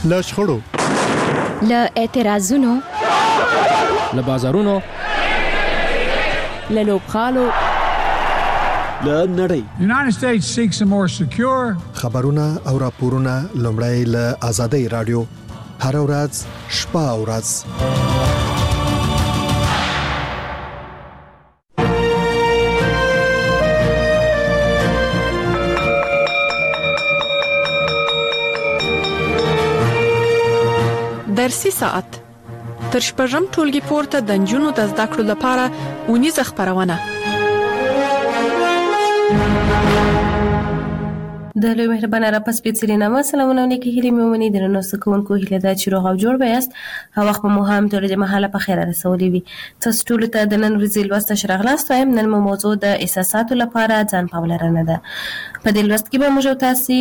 له شخړو، له اعتراضونو، له بازارونو، له لوبغالو، له نړۍ. The United States seeks a more secure. خبرونه او راپورونه لومړی له آزادۍ رادیو هر ورځ شپه او ورځ. درسي ساعت تر شپږم ټولګي پورته د نجونو د زده کړو لپاره اونیزه خبرونه. د لوی مهربانه را پس پیڅلې نامه سلامونه علیکم هیله مې ومني درنو سکونکو هیله دا چې روغ او جوړ بیاست او وخت مو هم تر دې مهاله په خیر رسولې وي. تاسو ټول ته د نن ورځې لوست شرغلاست وایم. نن موضوع د احساساتو لپاره ځان پاملرنه ده. په دې لوست کې به موږ تاسو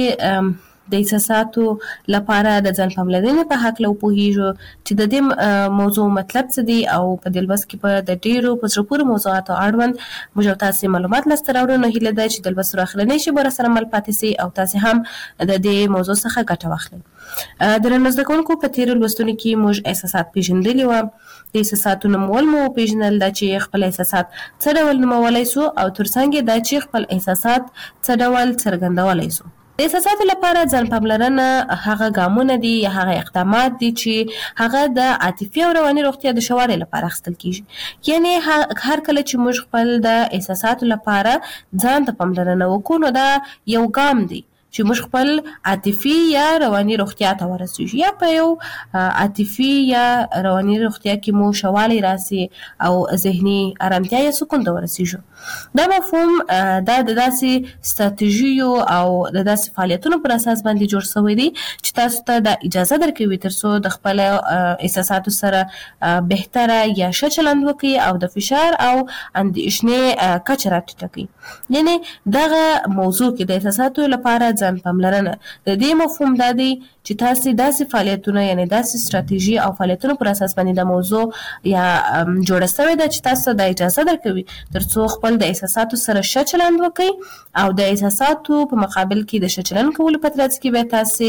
د احساساتو لپاره د ځان پاملرنې په حق له پوهیږو چې د دې موضوع مطلب څه دی او په دې لوست کې په د ډیرو په ضروري موضوعاتو اړوند موږ تاسو معلومات لاسته راوړو. نو هیله ده چې د لوست راخلنې شي بر سره مل پاتې سي او تاسو هم د دې موضوع څخه ګټه واخلئ. درنو زده کوونکو په تیر لوستونو کې موږ احساسات پیژندلي و. د احساساتو نومول مو پیژنل دا چې خپل احساسات څه ډول نومولای سو او ترڅنګ دا چې خپل احساسات څه ډول څرګندولای سو. د احساساتو لپاره ځان پاملرنه هغه ګامونه دي یا هغه اقدامات دي چې هغه د عاطفي او رواني روغتیا د ښه والي لپاره اخیستل کیږي. یعنی هر کله چې موږ خپل د احساساتو لپاره ځان ته پاملرنه وکړو نو دا یو ګام دی چې موږ خپل عاطفي یا رواني روغتیا ته ورسیږو یا په یو عاطفي یا رواني روغتیا کې مو شوالی راسي او ذهني آرامتیا یا سکون ته ورسیږو. دا مفهوم دا د داسې ستراتیژیو او د داسې فعالیتونو پر اساس باندې جوړ شوی دی چې تاسو ته د اجازه درکوي ترڅو د خپل احساساتو سره بهتره یا ښه چلند وکړي او د فشار او اندېښنې کچه راټیټه کړي. یعنی دغه موضوع کې د احساساتو لپاره ځان پاملرنه د دې مفهوم دا دی چې تاسو داسې فعالیتونه یعنی داسې ستراتیژي او فعالیتونو پر اساس باندې د موضوع یا جوړه شوی ده چې تاسو د اجازه درکوي ترڅو خپل د احساساتو سره ښه چلند وکړي او د احساساتو په مقابل کې د ښه چلند کولو په ترڅ کې به تاسو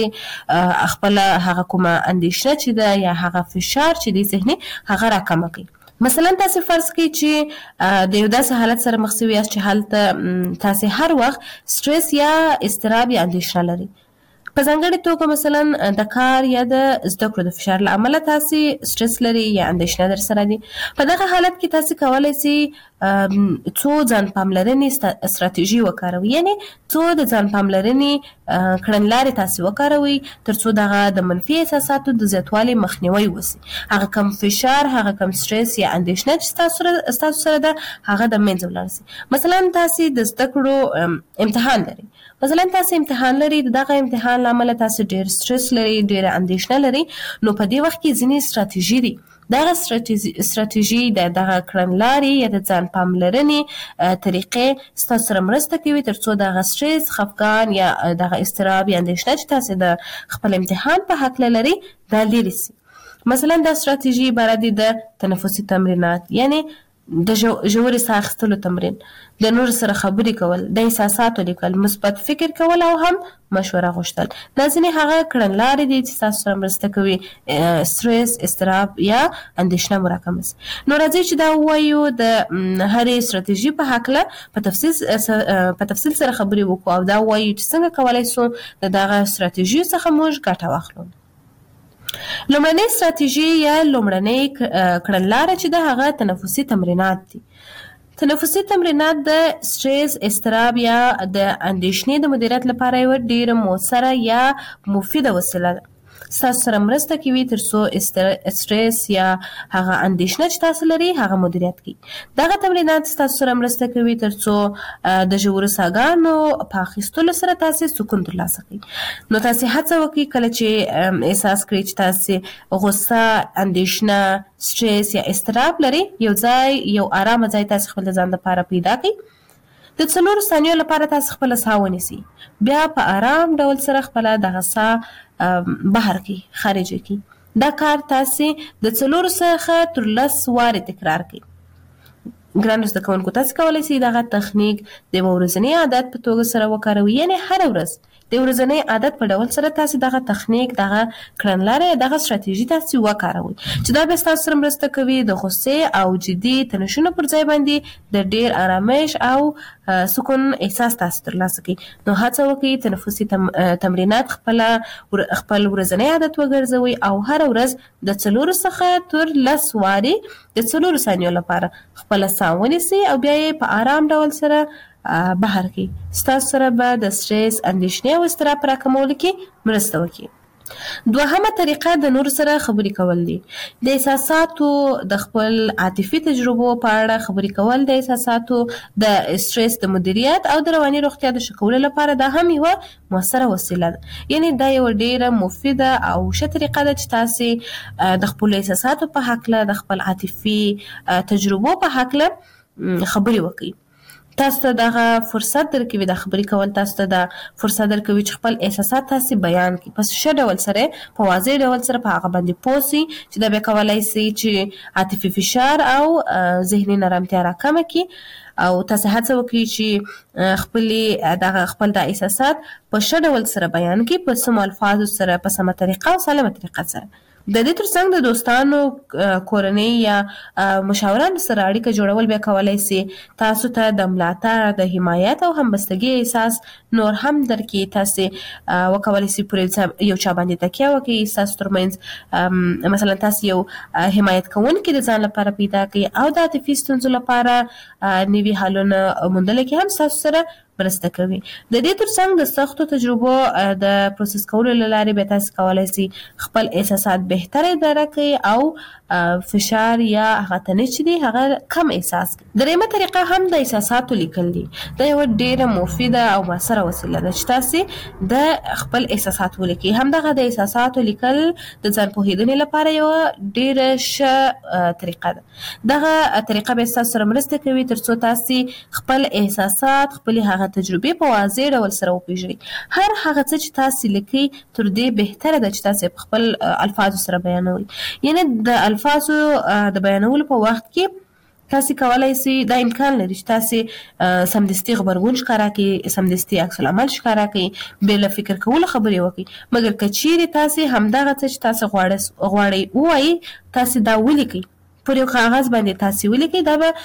خپل هغه کومه اندېښنه چې ده یا هغه فشار چې دی ذهني هغه راکم کړي. مثلا تاسو فرض کړئ چې د یو داسې حالت سره مخ شوي یاست چې هلته تاسو هر وخت سټرس یا اضطراب یا اندېښنه لري. په ځانګړې توګه مثلا د کار یا د زده کړو د فشار له امله تاسو سټرس لري یا اندېښنه در سره دي. په دغه حالت کې تاسو کولای شئ څو ځان پاملرنې ستراتیژي وکاروي. یعنی څو د ځان پاملرنې کړنلارې تاسو وکاروي ترڅو دغه د منفي احساساتو د زیاتوالي مخنیوي وشي. هغه کم فشار، هغه کم سټرس یا اندېښنه چې تاسو سره ده هغه د منځه ولاړ شي. مثلا تاسو د زده کړو امتحان لري. مثلا تاسو امتحان لري، دغه امتحان لامل تاسو ډیر سټرس لري، ډیر اندېښنه لري. نو په دې وخت کې ځینې ستراتیژي دي. دغه ستراتیژي دغه کړنلارې یا د ځان پاملرنې طریقې ستاسو سره مرسته کوي ترڅو دغه سټرس، خفګان یا دغه اضطراب یا اندېښنه چې تاسو د خپل امتحان په هکله لري دا لرې شي. مثلا دا ستراتیژي عبارت دي د تنفسي تمرینات، یعنی د ژورې ساه اخیستلو تمرین، د نور سره خبرې کول، د احساساتو لیکل، مثبت فکر کول او هم مشوره غوښتل. دا ځینې هغه کړنلارې دي چې تاسو سره مرسته کوي سټرس، اضطراب یا اندېښنه مراکمه شي. نو راځئ چې دا ووایو د هرې ستراتیژي په هکله په تفصیل سره خبرې وکړو او دا ووایو چې څنګه کولی شو د دغه ستراتیژیو څخه موږ ګټه واخلو. لومړنۍ ستراتیژي یا لومړنۍ کړنلاره چې د هغه تنفسي تمرینات دي. تنفسي تمرینات د سټرس، اضطراب یا د اندېښنې د مدیریت لپاره یو ډېره مؤثره یا مفیده وسیله ده. ستاسو سره مرسته کوي ترڅو سټرس یا هغه اندېښنه چې تاسو لري هغه مدیریت کړئ. دغه تمرینات ستاسو سره مرسته کوي ترڅو د ژورو ساګانو په اخیستلو سره تاسو سکون ترلاسه کړئ. نو تاسو هڅه وکړئ کله چې احساس کړئ چې تاسو غوسه، اندېښنه، سټرس یا اضطراب لري، یو آرامه ځای تاسو خپل ځان لپاره پیدا کړئ. د 4 ثانیو لپاره تاسو خپل ساه ونیسئ. بیا په آرام ډول سره خپل دغه ساه بهر کی خارج کی. دا کار تاسو د 4 څخه تر 10 واره تکرار کړئ. ګران زده کوونکو تاسو کولای شئ دغه تخنیک د ورځني عادت په توګه سره وکاروئ. یعنی هر ورځ د ورځنی عادت په ډول سره تاسو دغه تخنیک دغه کړنلارې دغه ستراتیژي تاسو وکاروئ چې دا به تاسو سره مرسته کوي د غصې او جدي تنشونو پر ځای باندې د ډیر آرامش او سکون احساس تاسو ترلاسه کوي. نو هڅه وکړئ تنفسي تمرینات خپل ورځنی عادت وګرځوئ او هر ورځ د 4 څخه تر 10 واري د 4 ثانیو لپاره خپل ساه ونیسئ او بیا یې په آرام ډول سره بهر کړئ. ستاسو سره به د سټرس، اندېښنې او اضطراب راکمولو کې مرسته وکړي. دوهمه طریقه د نور سره خبرې کول دي. د احساساتو د خپل عاطفي تجربو په اړه خبرې کول د احساساتو د سټرس د مدیریت او د رواني روغتیا د ښه کولو لپاره دا هم یوه مؤثره وسیله ده. یعنی دا یوه ډیره مفیده او ښه طریقه ده چې تاسې د خپل احساساتو په هکله د خپل عاطفي تجربو په هکله خبرې وکړئ. تاسو ته دغه فرصت درکوي د خبرې کول، تاسو ته د فرصت درکوي چې خپل احساسات تاسو بیان کړئ په ښه ډول سره، په واضح ډول سره په هغه باندې پوه سئ چې دا به کولای شي چې عاطفي فشار او ذهني نرمتیا راکمه کړي او تاسو هڅه وکړئ چې خپل د احساسات په ښه ډول سره بیان کړئ په سمو الفاظو سره، په سمه طریقه او سالمه طریقه سره. د دې ترڅنګ د دوستانو، کورنۍ یا مشاورانو سره اړیکه جوړول بیا کولای شي تاسو ته د ملاتړ، د حمایت او همبستګۍ احساس نور هم درکړي. تاسو وکولای شئ پر یو چا باندې تکیه وکړئ، تاسو ترمنځ مثلا تاسو یو حمایت کوونکی د ځان لپاره پیدا کړئ او د عاطفي ستونزو لپاره نوي حلونه موندلو کې هم تاسو سره مرسته کوي. د دې ترڅنګ د سختو تجربو د پروسس کولو له لارې به تاسو کولای شئ خپل احساسات بهتر اداره کړئ او فشار یا هغه تنش چې دی هغه کم احساس کړئ. دریمه طریقه هم د احساساتو لیکل دي. دا یوه ډیره مفیده او مؤثره وسیله ده چې تاسو د خپل احساسات ولیکئ. همدغه د احساساتو لیکل د ځان پوهېدنې لپاره یوه ډیره ښه طریقه ده. دغه طریقه به ستاسو سره مرسته کوي ترڅو تاسو خپل احساسات، خپل هغه تجربې په واضح ډول سره وپیژنئ. هر هغه څه چې تاسو لیکئ تر دې بهتره ده چې تاسو په خپل الفاظو سره بیانوئ. یعنی د الفاظو د بیانولو په وخت کې تاسو کولای شئ، دا امکان لري چې تاسو سمدستي غبرګون ښکاره کړئ، سمدستي عکس العمل ښکاره کړئ، بې له فکر کولو خبرې وکړئ. مګر که چیرې تاسو همدغه څه چې تاسو غواړئ ووایئ، تاسو دا ولیکئ پر یو کاغذ باندې، تاسو ولیکئ.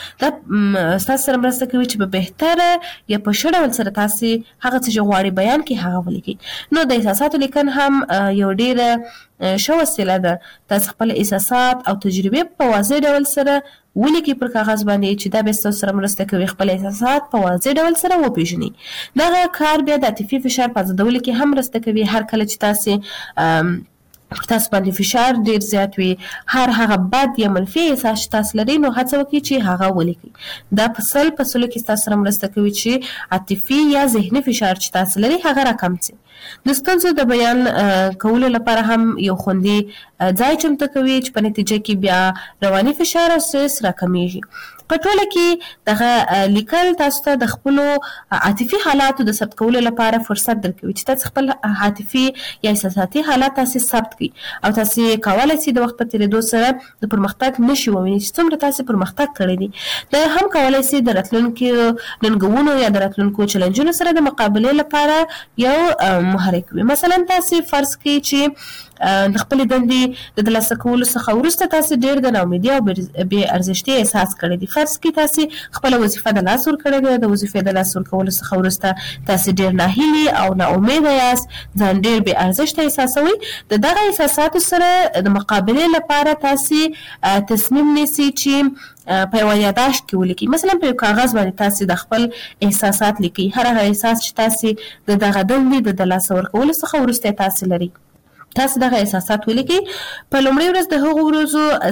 دا ستاسو سره مرسته کوي چې په بهتره یا په ښه ډول سره تاسو هغه څه چې غواړئ بیان کړئ هغه ولیکئ. نو د احساساتو لیکن هم یو ډیره ښه وسیله ده. تاسو خپل احساسات او تجربې په واضح ډول سره ولیکئ پر کاغذ باندې چې دا به ستاسو سره مرسته کوي خپل احساسات په واضح ډول سره وپیژنئ. دغه کار بیا د عاطفي فشار په ازادولو کې هم مرسته کوي. هر کله چې تاسو تاسو باندې فشار ډیر زیات وي، هر هغه بد یا منفي احساس چې تاسو لرئ، نو هڅه وکړئ چې هغه ولیکئ. دا په سلو کې تاسو سره مرسته کوي چې عاطفي یا ذهني فشار چې تاسو لرئ هغه راکم شي. د ستونزو د بیان کولو لپاره هم یو خوندي ځای چمتو کوي چې په نتیجه کې بیا رواني فشار او سټرس راکمیږي. په ټوله کې دغه لیکل تاسو ته د خپلو عاطفي حالاتو د ثبت کولو لپاره فرصت درکوي چې تاسو خپل عاطفي یا احساساتي حالات تاسو ثبت کړئ او تاسو کولای شئ د وخت په تیریدو سره د پرمختګ نښې ووینئ چې څومره تاسو پرمختګ کړی دی. دا هم کولای شئ د راتلونکو ننګونو یا د راتلونکو چیلنجونو سره د مقابلې لپاره یو محرک وي. مثلا تاسو فرض کړئ چې د خپل دندې د ترلاسه کولو څخه وروسته تاسو ډیر د ناامیدۍ او بې ارزښتۍ احساس کړی دی. فرض کړئ تاسو خپله وظیفه د لاس ورکړې ده، د وظیفې د لاس ورکولو څخه وروسته تاسو ډیر ناهیلي او ناامیده یاست، ځان ډیر بې ارزښته احساسوئ. د دغه احساساتو سره د مقابلې لپاره تاسو تصمیم نیسئ چې په یوه یاداشت کې ولیکئ. مثلا په یو کاغذ باندې تاسو د خپل احساسات لیکئ، هر هغه احساس چې تاسو د دغه دندې د لاسه ورکولو څخه وروسته تاسو لرئ. تاسو دغه احساسات ولیکئ. په لومړۍ ورځ د هغو ورځو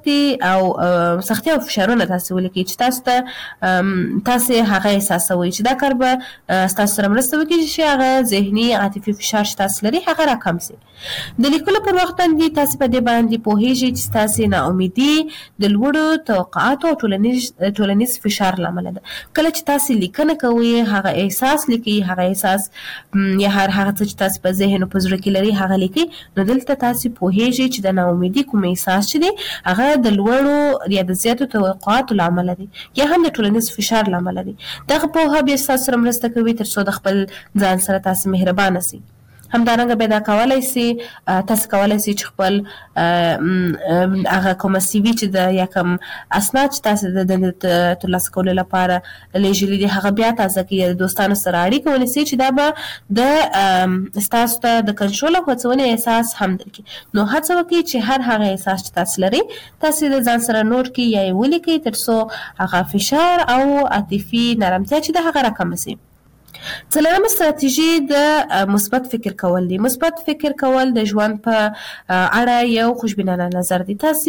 سختي او فشارونه تاسو ولیکئ چې تاسو هغه احساسوئ، چې دا کار به ستاسو سره مرسته وکړي چې هغه ذهني عاطفي فشار چې تاسو لرئ هغه راکم شي. د لیکلو پر وخت باندې تاسو په دې باندې پوهیږئ چې ستاسو ناامیدي د لوړو توقعاتو او ټولنیز فشار له امله ده. کله چې تاسو لیکنه کوئ، هغه احساس لیکئ، هغه احساس یا هر هغه څه چې تاسو په ذهن او په زړه کې لرئ هغه لیکئ. نو دلته تاسو پوهیږئ چې د ناامیدي کوم احساس چې دی هغه د لوړو یا د زیاتو توقعاتو لامل دی یا هم د ټولنیز فشار لامل دی. دغه پوهه به تاسو سره مرسته کوي تر څو د خپل ځان سره تاسو مهربانه سئ. همدارنګه به دا کولای سي تاسو کولای سي چې خپل هغه کوم سی وی چې د یا کوم اسناد چې تاسو د ترلاسه کولو لپاره لېږلي دي هغه بیا تاسو کې د دوستانو سره اړیکه ونیسئ چې دا به د تاسو ته د کنټرول او هڅونې احساس هم درکړي. نو هڅه وکړئ چې هر هغه احساس چې تاسو لرئ تاسو د ځان سره نوٹ کړئ یا یې ولیکئ تر څو هغه فشار او عاطفي نرمتیا چې د هغه راکمه سي. څلورمه ستراتیژي د مثبت فکر کول دی. مثبت فکر کول د ژوند په اړه یو خوشبینانه نظر دی. تاسو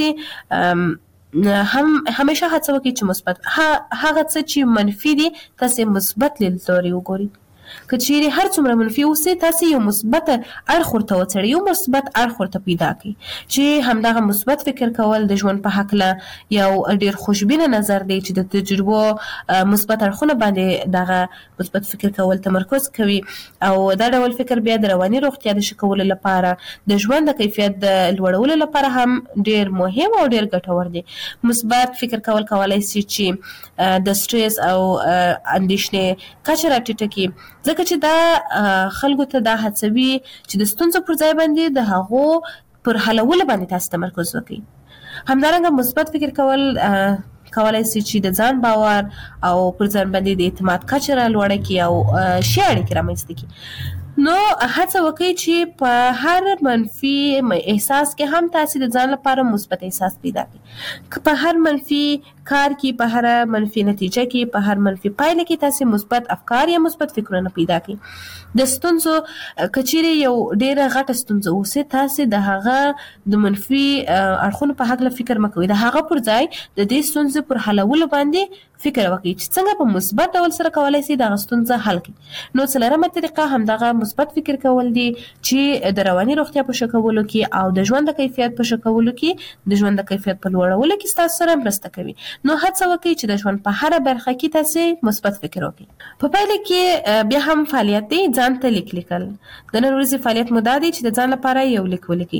همیشه هڅه وکړئ چې مثبت هغه څه چې منفي دي تاسو مثبت لیدلوري وګورئ. که چیرې هر څومره منفي اوسئ تاسو یو مثبت اړخ ورته وڅېړئ، یو مثبت اړخ ورته پیدا کړئ چې همدغه مثبت فکر کول د ژوند په هکله یو ډېر خوشبینه نظر دی چې د تجربو مثبت اړخونه باندې دغه مثبت فکر کول تمرکز کوي او دا ډول فکر بیا د رواني روغتیا د ښه کولو لپاره د ژوند د کیفیت د لوړولو لپاره هم ډېر مهم او ډېر ګټور دی. مثبت فکر کول کولی شي چې د سټریس او اندېښنې کچه راټیټه کړي ځکه چې دا خلکو ته دا هڅوي چې د ستونزو پر ځای باندې د هغو پر حلولو باندې تاسو تمرکز وکړئ. همدارنګه مثبت فکر کول کولای شي چې د ځان باور او پر ځان باندې د اعتماد کچه لوړه کړي او ښې اړیکې رامنځته کړي. نو هڅه وکړئ چې په هر منفي احساس کې هم تاسو د ځان لپاره مثبت احساس پیدا کړئ. که په هر منفي کار کې، په هر منفي نتیجه کې، په هر منفي پایله کې تاسو مثبت افکار یا مثبت فکرونه پیدا کړئ. د ستونزو که چیرې یو ډېره غټه ستونزه اوسي تاسو د هغه د منفي اړخونو په هکله فکر مه کوئ، د هغه پر ځای د دې ستونزې پر حلولو باندې فکر وکړئ چې څنګه په مثبت ډول سره کولای شئ دغه ستونزه حل کړئ. نو څلورمه طریقه همدغه مثبت فکر کول دي چې د رواني روغتیا په ښه کولو کې او د ژوند د کیفیت په ښه کولو کې د ژوند د کیفیت په لوړولو کې ستاسو سره مرسته کوي. نو هڅه وکړئ چې د ژوند په هره برخه کې تاسو مثبت فکر وکړئ. په پایله کې بیا هم فعالیت دی ځان ته لیک لیکل. د نن ورځې فعالیت مو دا دی چې د ځان لپاره یو لیک ولیکئ.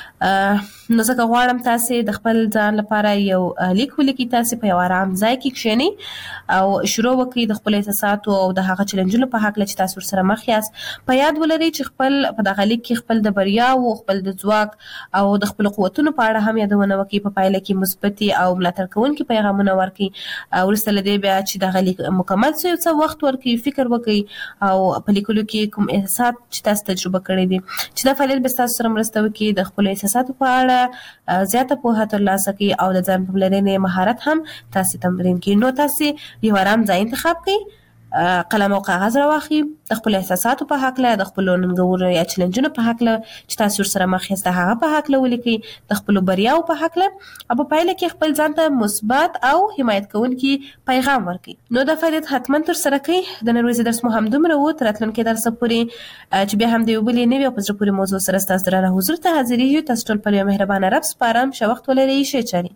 نو ځکه غواړم تاسو د خپل ځان لپاره یو لیک ولیکئ. تاسو په یو آرام ځای کې کښېنئ او شروع وکړئ د خپل احساساتو او د هغه چیلنجونو په هکله چې تاسو ورسره مخ یاست. په یاد ولرئ چې خپل په دغه لیک کې خپل د بریاوو، خپل د ځواک او د خپلو قوتونو په اړه هم یادونه وکړئ. په پایله کې مثبتې او ملاتړ کوونکي پیغامونه ورکړئ. وروسته له دې بیا چې دغه لیک مکمل شي یو څه وخت ورکړئ، فکر وکړئ او په لیکلو کې کوم احساسات چې تاسو تجربه کړي دي چې دا فعالیت به تاسو سره مرسته وکړي د خپلو احساساتو په اړه زیاته پوهه ترلاسه کړئ او د ځان پاملرنې مهارت هم تاسو تمرین کړئ. نو تاسو یو آرام ځای انتخاب کړئ، قلم او کاغذ راواخلئ، د خپلو احساساتو په هکله، د خپلو ننګونو یا چیلنجونو په هکله چې تاسو ورسره مخ یاست د هغه په هکله ولیکئ، د خپلو بریاوو په هکله او په پایله کې خپل ځان ته مثبت او حمایت کوونکي پیغام ورکړئ. نو دا فعالیت حتما ترسره کړئ. د نن ورځې درس مو همدومره و. تر راتلونکي درسه پورې چې بیا هم د یو بلې نوې او په زړه پورې موضوع سره ستاسو درانه حضور ته حاضرېږو. تاسو ټول پر یو مهربانه رب سپارم. ښه وخت ولرئ. ښې چارې.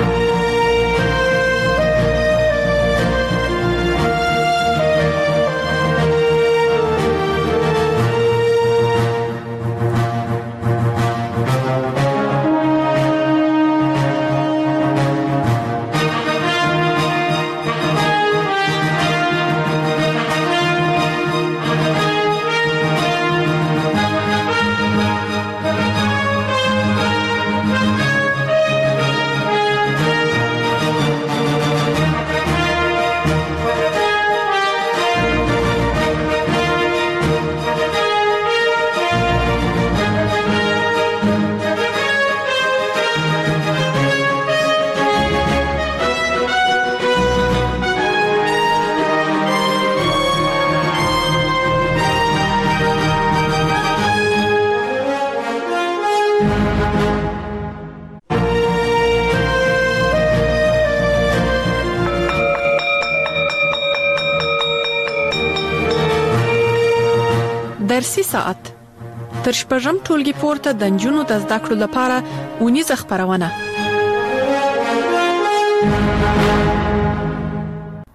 درسي ساعت تر شپږم ټولګي پورته د نجونو د زده کړو لپاره اونیزه خپرونه.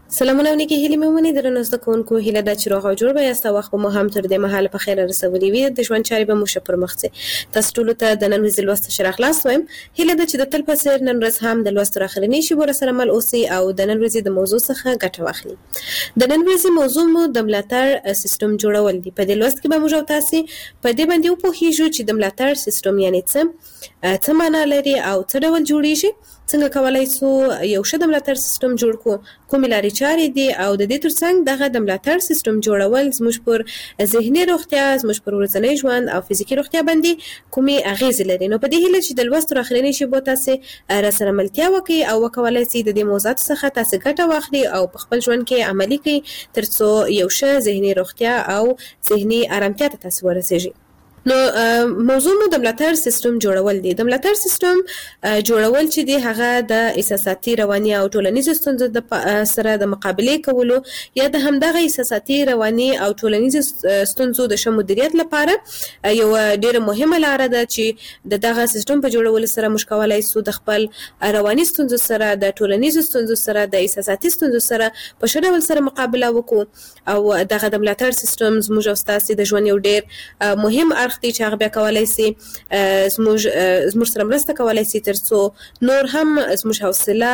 سلامونه ونیکي هیلې مې ومني درنو زده کوونکو هیله ده چې روغ او جوړ به یاست او وخت به مو هم تر دې مهاله په خیر رسولي وي د ژوند چارې به مو ښه پر مخ ځي تاسو ټولو ته د نن ورځې لوست ښه راغلاست وایم هیله ده چې د تل په څېر نن ورځ هم د لوست راخرنۍ شي ورسره مل اوسئ او د نن ورځې د موضوع څخه ګټه واخلئ د نن ورځې موضوع مو د ملاتړ سیستم جوړول دي په دې لوست کې به موږ او تاسې په دې باندې وپوهیږو چې د ملاتړ سیستم یعنې څه معنا لري او څه ډول جوړیږي څنګه کولای شو یو ښه د ملاتړ سیستم جوړ کړو کومې لارې چارې دي او د دې ترڅنګ دغه د ملاتړ سیستم جوړول زموږ پر ذهني روغتیا زموږ پر ورځنی ژوند او فزیکي روغتیا باندې کومې اغیزې لري نو په دې هیله چې د لوست راخرنۍ شیبو تاسې راسره ملتیا وکړئ او وکولای شئ د دې موضوعاتو څخه تاسې ګټه واخلئ او په خپل ژوند کې عملي کړئ ترڅو یو ښه ذهني روغتیا او ذهني ارامتیا ته تاسې ورسیږئ نو موضوع مو د ملاتړ سیستم جوړول دي د ملاتړ سیستم جوړول چې دی هغه د احساساتي رواني او ټولنیزو ستونزو سره د مقابلې کولو یا د همدغه احساساتي رواني او ټولنیزو ستونزو د ښه مدیریت لپاره یو ډېره مهمه لاره ده چې دغه سیستم په جوړولو سره موږ کولی شو د خپل رواني ستونزو سره د ټولنیزو ستونزو سره د احساساتي ستونزو سره په ښه ډول سره مقابله وکړو او دغه د ملاتړ سیستم زموږ او ستاسې د ژوند یو ډېر مهم اړخ دی چې هغه بیا کولی شي زموږ سره مرسته کولی شي ترڅو نور هم زموږ حوصله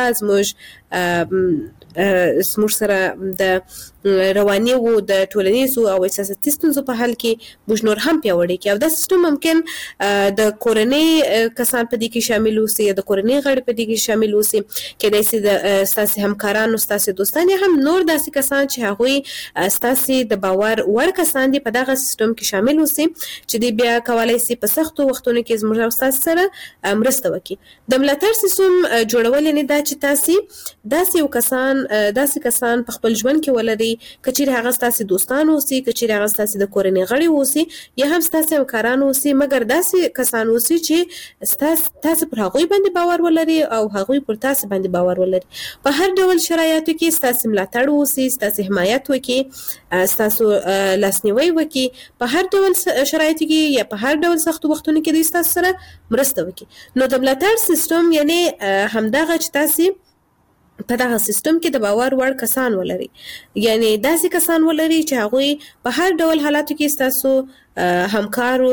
زموږ سره د رواني او د ټولنیزو او احساساتي ستونزو په حل کې موږ نور هم پیاوړي کړي او دا سیستم ممکن د کورنۍ کسان په دې کې شامل اوسي یا د کورنۍ غړي په دې کې شامل اوسي کېدای شي د ستاسې همکارانو ستاسې دوستان یا هم نور داسې کسان چې هغوی ستاسې د باور وړ کسان دي په دغه سیستم کې شامل اوسي چې دی بیا کولی شي په سختو وختونو کې زموږ او ستاسې سره مرسته وکړي د ملاتړ سیستم جوړول یعنې دا چې تاسې داسې کسان په خپل ژوند کې ولرئ که چیرې هغه ستاسې دوستان اوسي که چیرې هغه ستاسې د کورنۍ غړي اوسي یا هم ستاسې همکاران اوسي مګر داسې کسان اوسي چې تاسې پر هغوی باندې باور ولرئ او هغوی پر تاسې باندې باور ولري په هر ډول شرایطو کې ستاسې ملاتړ اوسي ستاسې حمایت وکړي ستاسو لاسنیوی وکړي په هر ډول شرایطو کې یا په هر ډول سختو وختونو کې دوی ستاسو سره مرسته وکړي نو د ملاتړ سیستم یعنې همدغه چې تاسې په دغه سیستم کې د باور وړ کسان ولري یعنې داسې کسان ولري چې هغوی په هر ډول حالاتو کې ستاسو همکارو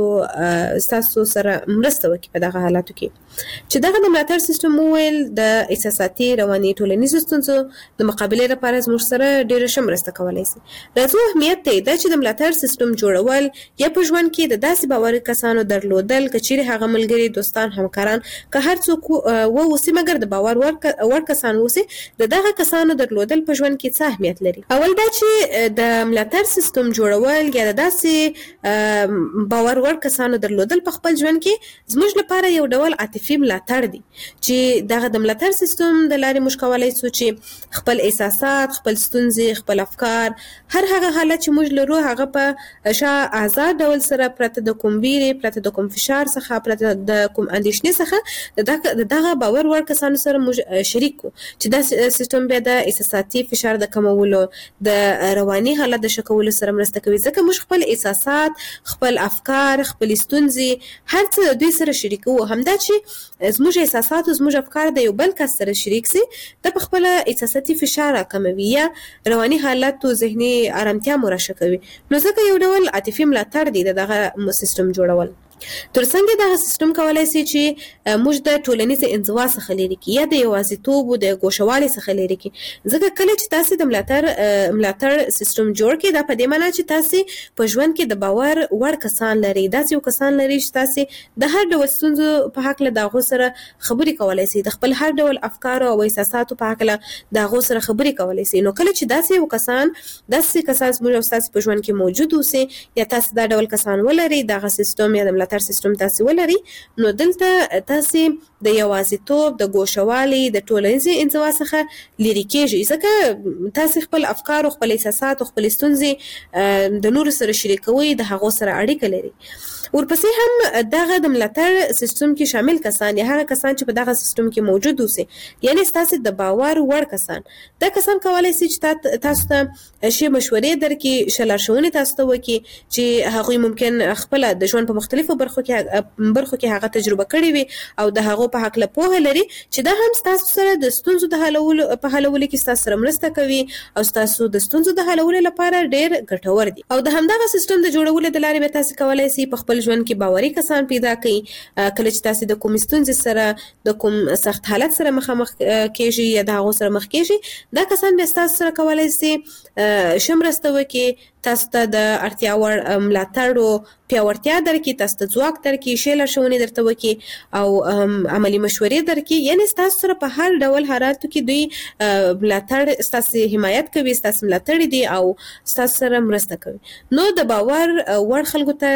ستاسو سره مرسته وکړي په دغه حالاتو کې چې دغه د ملاتړ سیستم وویل د احساساتي رواني ټولنیزو ستونزو د مقابلې لپاره زموږ سره ډېره ښه مرسته کولی شي راځو اهمیت دی دا چې د ملاتړ سیستم جوړول یا په ژوند کې د داسې باوري کسانو درلودل که چیرې هغه ملګري دوستان همکاران که هر څوک واوسي مګر د باور وړ کسان اوسي د دغه کسانو درلودل په ژوند کې څه اهمیت لري اول دا چې د ملاتړ سیستم جوړول یا د داسې باور وړ کسانو درلودل په خپل ژوند کې زموږ لپاره یو ډول عاطفي ملاتړ دی چې دغه د ملاتړ سیستم د لارې موږ کولی شو چې خپل احساسات خپل ستونزې خپل افکار هر هغه حالت چې موږ لرو هغه په ښه آزاد ډول سره پرته د کوم ویرې پرته د کوم فشار څخه پرته د کوم اندېښنې څخه د دغه باور وړ کسانو سره موږ شریک کړو چې دا سیستم بیا د احساساتي فشار د کمولو د رواني حالت د ښه کولو سره مرسته کوي ځکه موږ خپل احساسات خپل افکار خپل ستونزې هر څه دوی سره شریکو همدا چې زموږ احساسات او زموږ افکار د یو بل کس سره شریک سي د په خپل احساساتي فشار راکموي یا رواني حالت او ذهني ارامتیا مو راښه کوي نو ځکه یو ډول عاطفي ملاتړ دی دغه سیستم جوړول ترڅنګ دغه سیستم کولی شي چې موږ د ټولنیز انزوا څخه لرې کړي یا د یوازیتوب او د ګوښوالي څخه لرې کړي ځکه کله چې تاسې د ملاتړ سیستم جوړ کړئ دا په دې معنا چې تاسې په ژوند کې د باور وړ کسان لرئ داسې یو کسان لرئ چې تاسې د هر ډول ستونزو په هکله د هغو سره خبرې کولی شئ د خپل هر ډول افکارو او احساساتو په هکله د هغو سره خبرې کولی شئ نو کله چې داسې یو کسان زموږ او ستاسې په ژوند کې موجود اوسي یا تاسې دا ډول کسان ولرئ دغه سیستم یا د ملاتړ سیستم تاسې ولري نو دلته تاسې د یوازیتوب د ګوښوالي د ټولنیزې انزوا څخه لرې کېږئ ځکه تاسې خپل افکار او خپل احساسات او خپل ستونزې د نورو سره شریکوئ د هغو سره اړیکه لري ورپسې هم دغه د ملاتړ سیستم کې شامل کسان یا هغه کسان چې په دغه سیستم کې موجود اوسي یعنی ستاسې د باور وړ کسان دا کسان کولی شي چې تاسو ته ښې مشورې درکړي ښه لارښوونې تاسو ته وکړي چې هغوی ممکن خپله د ژوند په مختلفو برخو کې هغه تجربه کړې وي او د هغه په حق له پوهه لري چې دا هم تاسو سره د ستونزو د حلولو کې تاسو سره مرسته کوي او تاسو د ستونزو د حلولو لپاره ډېر ګټور دي او د همدغه سیستم د جوړولو د لارې به تاسو کولای شئ په خپل ژوند کې باوري کسان پیدا کړئ کله چې تاسو د کوم ستونزې سره د کوم سخت حالت سره مخامخ کېږئ یا د هغه سره مخ کېږئ دا کسان به تاسو سره کولای شي شمرسته وکړي تاسو ته د اړتیا وړ ملاتړ او پیاوړتیا درکړي تاسو ته ځواک درکړي شی لارښوونې درته وکړي او عملی مشورې درکړي یعنی تاسو سره په هر ډول حالاتو کې دوی ملاتړ تاسو حمایت کوي تاسو ملاتړ دي او تاسو سره مرسته کوي نو د باور وړ خلکو ته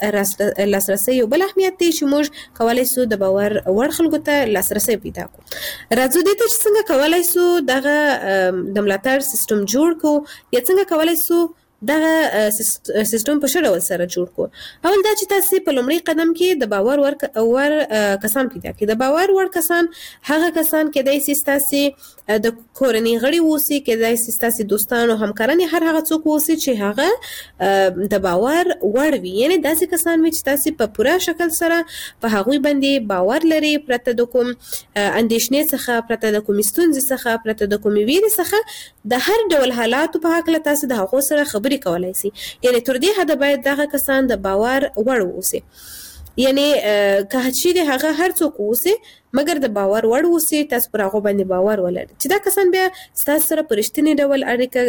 لاسرسي یو بل اهمیت دی چې موږ کولای شو د باور وړ خلکو ته لاسرسي پیدا کړو راځو دې ته چې څنګه کولای شو دغه د ملاتړ سیستم جوړ کړو یا څنګه کولای شو دغه سیستم په ښه ډول سره جوړ کړو اول دا چې تاسو په لومړي قدم کې د باور وړ کسان پیدا کړئ د باور وړ کسان هغه کسان کېدای شي تاسو د کورنۍ غړي اوسي کېدای شي تاسو دوستان او همکاران هر هغه څوک اوسي چې هغه د باور وړ وي یعنی داسې کسان چې تاسو په پوره شکل سره په هغه باندې باور لري پرته د کوم اندېښنې څخه پرته د کوم ستونزې څخه پرته د کوم ویرې څخه د هر ډول حالاتو په حق له تاسو د هغه سره خبرې کولای شي یعنی تر دې حد باید دغه کسان د باور وړ اوسي یعنی که چیرې هغه هر څوک اوسي مګر د باور وړ اوسي تاسو پر هغه باندې باور ولرئ چې دا کسان بیا تاسو سره په رښتیني ډول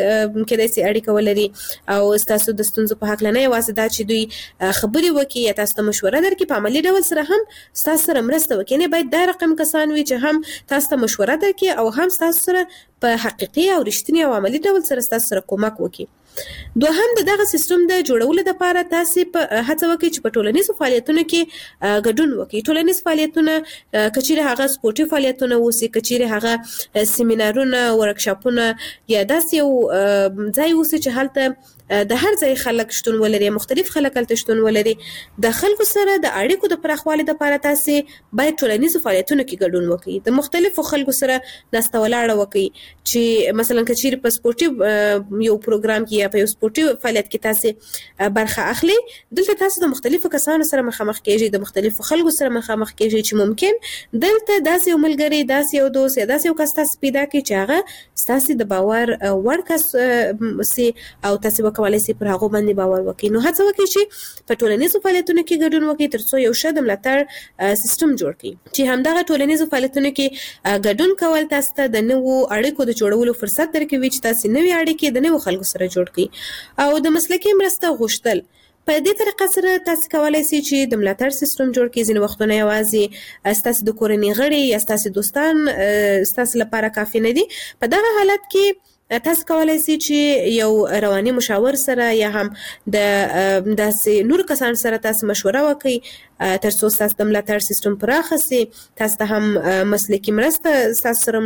اړیکه ولري او تاسو د ستونزو په حق نه یوازې دا چې دوی خبرې وکړي یا تاسو ته مشوره درکړي په عملي ډول سره هم تاسو سره مرسته وکړي نه باید دا رقم کسان وي چې هم تاسو ته مشوره درکړي او هم تاسو سره په حقيقي او رښتینی او عملي ډول سره تاسو سره کومک وکړي دوهم دغه سیستم د جوړولو لپاره تاسو په هڅه وکړئ چې په ټولنیزو فعالیتونو کې ګډون وکړئ ټولنیز فعالیتونه کچېره هغه سپورتي فعالیتونه وسی کچېره هغه سیمینارونه ورکشاپونه یا داسې یو ځای وسی چې هلته د هر ځای خلک شتون ولري مختلف خلک هلته شتون ولري د خلکو سره د اړیکو د پراخوالي لپاره تاسو باید ټولنیزو فعالیتونو کې ګډون وکړئ د مختلفو خلکو سره ناسته ولاړه وکړئ چې مثلا کچېره په سپورتي یو پروګرام کې یا په یو سپورتي فعالیت کې تاسو برخه اخلي دلته تاسو د مختلفو کسانو سره مخامخ کېږئ د مختلفو خلکو سره مخامخ کېږئ چې ممکن دلته داسې یو ملګری داسې یو دوست یا داسې یو کس تاسو پیدا کړئ چې هغه تاسو د باور وړ کس سي او تاسو کولای شئ پر هغه باندې باور وکړئ نو هڅه وکړئ چې په ټولنیزو فعالیتونو کې ګډون وکړئ ترڅو یو ښه د ملاتړ سیستم جوړ کړئ چې همدغه ټولنیزو فعالیتونو کې ګډون کول تاسو ته د نوو اړیکو د جوړولو فرصت درکوي چې تاسو نوې اړیکې د نوو خلکو سره جوړ کړئ او د مسلکي مرسته غوښتل په دې طریقه سره تاسو کولای شئ چې د ملاتړ سیستم جوړ کړئ ځینې وختونه یوازې تاسو د کورنۍ غړي یا تاسو دوستان تاسو لپاره کافي نه دي په دغه حالت کې تاسو کولای شئ چې یو رواني مشاور سره یا هم د داسې نور کسان سره تاسو مشوره وکړئ ترڅو تاسو د ملاتړ سیستم پراخ شي تاسو ته هم مسلکي مرسته تاسو سره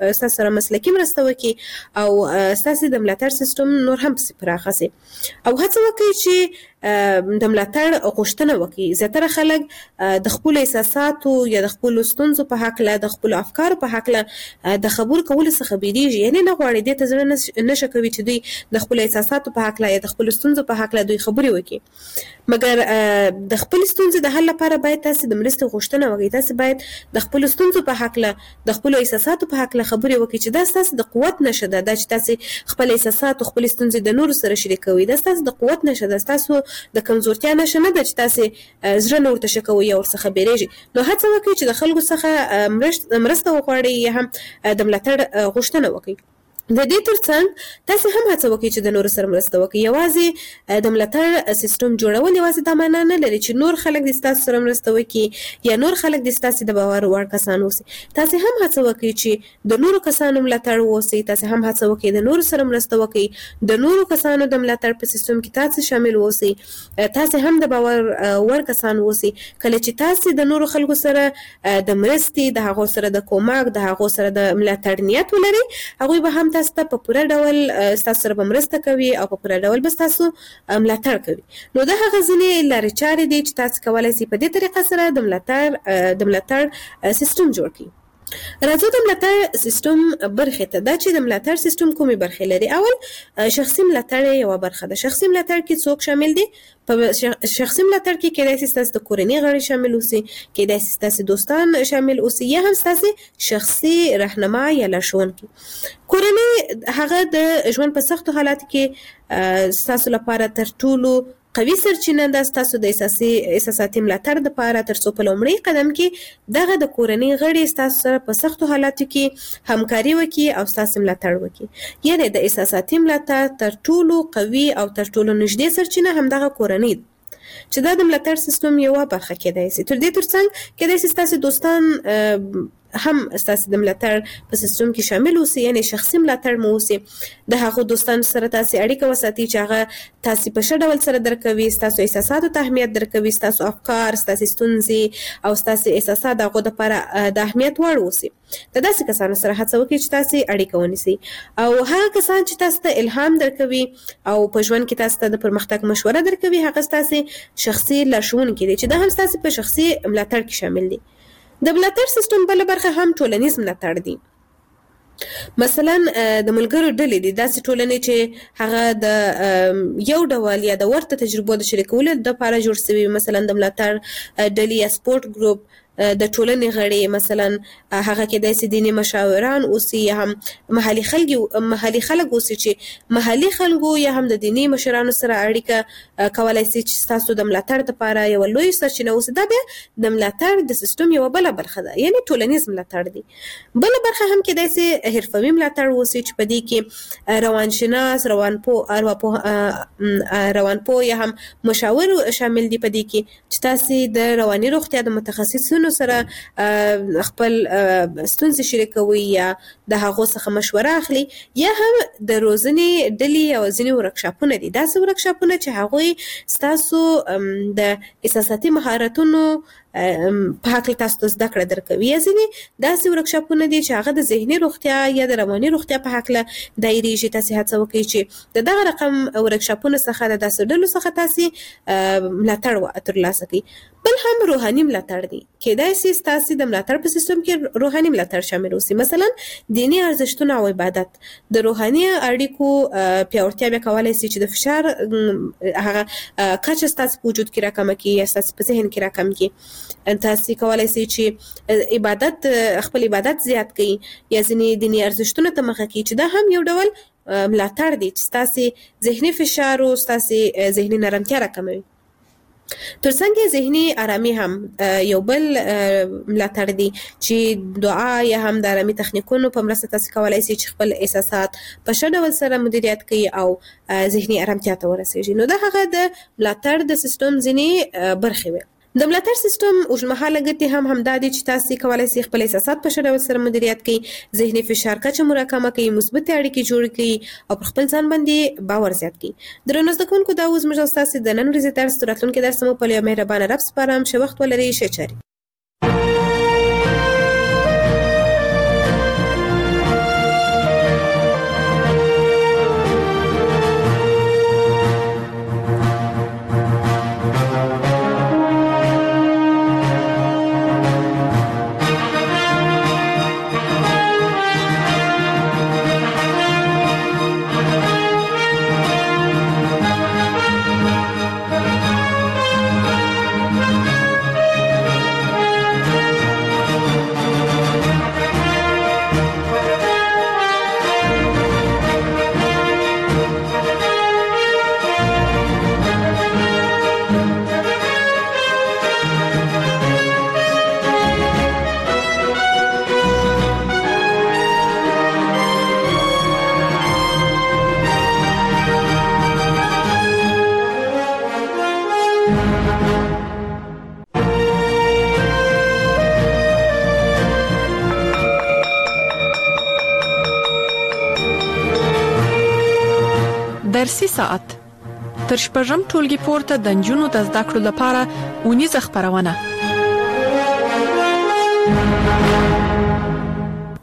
مسلکي مرسته وکړي او تاسو د ملاتړ سیستم نور هم پراخ شي او هڅه وکړئ چې د ملاتړ غوښتنه وکړي زیاتره خلک د خپل احساساتو یا د خپل ستونزو په حق له د خپل افکارو په حق له د خبرو کولو څخه بیریږي یعنی نه غواړي د تزړه نشه کوي چې دوی د خپل احساساتو په حق له یا د خپل ستونزو په حق له دوی خبرې وکړي مګر د خپل ستونزې د حل لپاره باید تاسو د مرستې غوښتنه وکړئ تاسو باید د خپل ستونزو په حق له د خپل احساساتو په حق له خبرې وکړئ چې دا تاسو د قوت نشه ده چې تاسو خپل احساسات او خپل ستونزې د نورو سره شریکوي دا تاسو د قوت نشه ده تاسو د کمزورتیا نشه نه ده چې تاسو زړه نور تشکوي او څخه بیریږي نو هڅه وکړئ چې د خلکو څخه مرسته وغواړئ یا هم د ملاتړ غوښتنه وکړئ د دې ترڅنګ تاسو هم هڅه وکړئ چې د نورو سره مرسته وکړئ یوازې د ملاتړ سیستم جوړول یوازې دا معنی نه لري چې نور خلک د تاسو سره مرسته وکړي یا نور خلک د تاسو د باور وړ کسان اوسي تاسو هم هڅه وکړئ چې د نورو کسانو ملاتړ ووسئ تاسو هم هڅه وکړئ د نورو سره مرسته وکړئ د نورو کسانو د ملاتړ په سیستم کې تاسو شامل اوسئ تاسو هم د باور وړ کسان اوسئ کله چې تاسو د نورو خلکو سره د مرستې د هغو سره د کومک د هغو سره د ملاتړ نیت ولري هغه به هم تاسو ته په پوره ډول تاسو سره مرسته کوي او په پوره ډول به تاسو ملاتړ کوي نو دا هغه ځینې لارې چارې دي چې تاسو کولای شئ په دې طریقه سره د ملاتړ سیستم جوړ کړئ راځو د ملاتړ سیستم برخې ته. دا چې د ملاتړ سیستم کومې برخې لري؟ اول شخصي ملاتړ یو برخه ده. شخصي ملاتړ کې څوک شامل دي؟ په شخصي ملاتړ کې کېدای شي ستاسو د کورنۍ غړي شامل اوسي، کېدای شي ستاسو دوستان شامل اوسي، یا هم ستاسو شخصي رهنما یا لارښوونکي. کورنۍ هغه د ژوند په سختو حالاتو کې ستاسو لپاره تر ټولو قوي سرچینه ده. ستاسو د احساساتي ملاتړ دپاره تر څو په لومړي قدم کې دغه د کورنۍ غړي ستاسو سره په سختو حالاتو کې همکاري وکړي او ستاسو ملاتړ وکړي. یعنې د احساساتي ملاتړ تر ټولو قوي او تر ټولو نږدې سرچینه همدغه کورنۍ ده چې دا د ملاتړ سیستم یوه برخه کېدای شي. تر دې ترڅنګ کېدای شي ستاسو دوستان هم ستاسو د ملاتړ په سیستم کې شامل اوسي، یعنی شخصي ملاتړ مو اوسي. د هغو دوستانو سره تاسو اړیکه وساتئ چې هغه تاسو په ښه ډول سره درکوي، ستاسو احساساتو ته اهمیت درکوي، ستاسو افکار، ستاسو ستونزې او ستاسو احساسات د هغو دپاره د اهمیت وړ اوسي. د داسې کسانو سره هڅه وکړئ چې تاسو اړیکه ونیسئ، او هغه کسان چې تاسو ته الهام درکوي او په ژوند کې تاسو ته د پرمختګ مشوره درکوي، هغه ستاسو شخصي لارښوونکي دي چې دا هم ستاسو په شخصي ملاتړ کې شامل دي. د ملاتړ سیستم بله برخه هم ټولنیز ملاتړ دی. مثلا د ملګرو ډلې دي، داسې ټولنې چې هغه د یو ډول یا د ورته تجربو د شریکولو دپاره جوړ شوي، مثلا د ملاتړ ډلې یا سپورټ ګروپ د ټولنې غړي، مثلا هغه کېدای شي دیني مشاوران اوسي، یا هم محلي خلک اوسي چې محلي خلکو یا هم د دیني مشرانو سره اړیکه کولای شي چې ستاسو د ملاتړ دپاره یوه لوی سرچینه اوسي. دا بیا د ملاتړ د سیستم یوه بله برخه ده، یعنې ټولنیز ملاتړ دی. بله برخه هم کېدای شي حرفوي ملاتړ اوسي چې په دې کې روانشناس، روانپوه یا هم مشاور شامل دي په دې کې چې تاسو د رواني روغتیا د متخصصینو سره خپل ستونزې شریکوي یا د هغو څخه مشوره اخلي، یا هم د روزنې ډلې او ځینې ورکشاپونه دي. داسې ورکشاپونه چې هغوی ستاسو د احساساتي مهارتونو په هکله تاسو ته زده کړه درکوي، یا ځینې داسې ورکشاپونه دي چې هغه د ذهني روغتیا یا د رواني روغتیا په هکله دایریږي. تاسو هڅه وکړئ چې د دغه رقم ورکشاپونو څخه د داسې ډلو څخه تاسو ملاتړ ترلاسه کړئ. بل هم روحاني ملاتړ دی. کېدای شي ستاسو د ملاتړ په سیستم کې روحاني ملاتړ شامل اوسي، مثلا دیني ارزښتونه او عبادت. د روحاني اړیکو پیاوړتیا بیا کولی شي چې د فشار هغه کچه ستاسو په وجود کې راکمه کړي یا ستاسو په ذهن کې راکم کړي. تاسو کولی شي چې خپل عبادت زیات کړئ یا ځینې دیني ارزښتونه ته مخه کړئ، چې دا هم یو ډول ملاتړ دی چې ستاسو ذهني فشار او ستاسو ذهني نرمتیا راکموي. ترڅنګ ذهني آرامي هم یو بل ملاتړ دی چې دعا یا هم د آرامي تخنیکونو په مرسته تاسو کولی شئ چې خپل احساسات په ښه ډول سره مدیریت کړئ او ذهني آرامتیا ته ورسیږي. نو دا هغه د ملاتړ د سیستم ځینې برخې وي. د ملاتړ سیستم اوږدمهاله ګټې هم همدا دي چې تاسو کولی شئ خپل احساسات په ښه ډول سره مدیریت کړئ، ذهني فشار کچه مو راکمه کړئ، مثبتې اړیکې جوړې کړئ او پر خپل ځان باندې باور زیات کړئ. درنو زده کوونکو، دا اوس زموږ او ستاسو د نن ورځې درس. راتلونکي درس مو په یو مهربانه رب سپارم. ښه وخت ولرئ. ښه چارې. درسي ساعت تر شپږم ټولګي پورته د نجونو د زده کړو لپاره اونیزه خپرونه.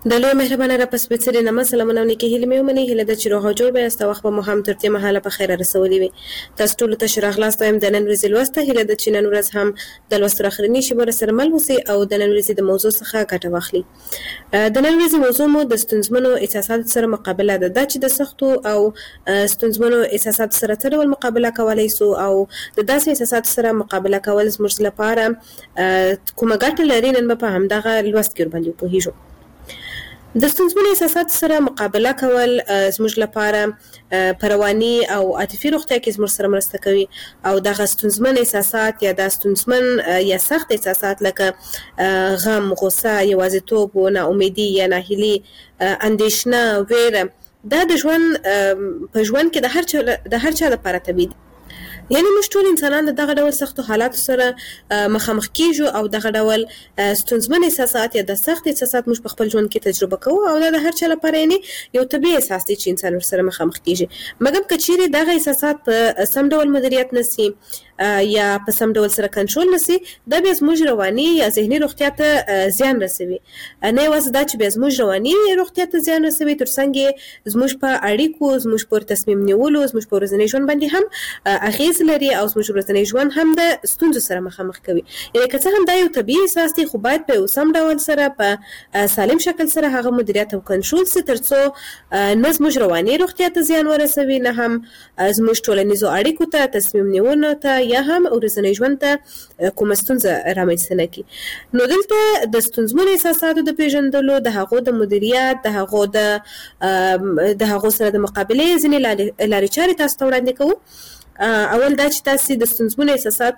د لوی مهربانه را پسپېڅلې نامه سلامونه نیکې هیلې مې ومنئ. هیله ده چې روغ او جوړ به یاست او وخت به مو هم تر دې مهاله په خیره رسولي وي. تاسو ټولو ته ښه راغلاست وایم د نن ورځې لوسته. هیله ده چې نن ورځ هم د لوستو اخرنۍ شېبه راسره مل اوسئ او د نن ورځې د موضوع څخه ګټه واخلئ. د نن ورځې موضوع مو د ستونزمنو احساساتو سره مقابله ده. دا چې د سختو او ستونزمنو احساساتو سره څه ډول مقابله کولی سو او د داسې احساساتو سره مقابله کول زموږ لپاره کومه ګټه لري، نن به په همدغه لوست کې ورباندې وپوهیږو. د ستونزمنو احساساتو سره مقابله کول زموږ لپاره په رواني او عاطفي روغتیا کې زموږ سره مرسته کوي او دغه ستونزمن احساسات یا د ستونزمن یا سخت احساسات لکه غم، غوسه، یوازیتوب و ناامیدي یا ناهیلي، اندېښنه، ویره، دا د ژوند په ژوند کې د هر چا لپاره طبیعي دي. یعنی موږ ټول انسانان دغه ډول سختو حالاتو سره مخامخ کیږو او دغه ډول ستونزمن احساسات یا د سخت احساسات موږ په خپل ژوند کې تجربه کوو او دا د هر چا لپاره یعنی یو طبیعي احساس دی چې انسان ورسره مخامخ کیږي. مګر که چیرې دغه احساسات په سم ډول مدیریت نشي یا په سم ډول سره کنټرول نشي، دا بیا زموږ رواني یا ذهني روغتیا ته زیان رسوي. نه یوازې دا چې بیا زموږ رواني روغتیا ته زیان رسوي، ترڅنګ زموږ په اړیکو، زموږ په تصمیم نیولو، زموږ په ورځني ژوند باندې هم اغیز لري او زموږ ورځنی ژوند هم د ستونزو سره مخامخ کوي. یعنی که څه هم دا یو طبیعي احساس دی، خو باید په یو سم ډول سره په سالم شکل سره هغه مدیریت او کنټرول سي، ترڅو نه زموږ رواني روغتیا ته زیان ورسوي، نه هم زموږ ټولنیزو اړیکو ته، تصمیم نیونو ته یا هم ورځنی ژوند ته کومه ستونزه رامنځته نه کړي. نو دلته د ستونزمنو احساساتو د پیژندلو، د هغو د مدیریت، د هغو سره د مقابلې ځینې لارې چارې تاسو ته وړاندې کوو. اول دا چې تاسو د ستونزمن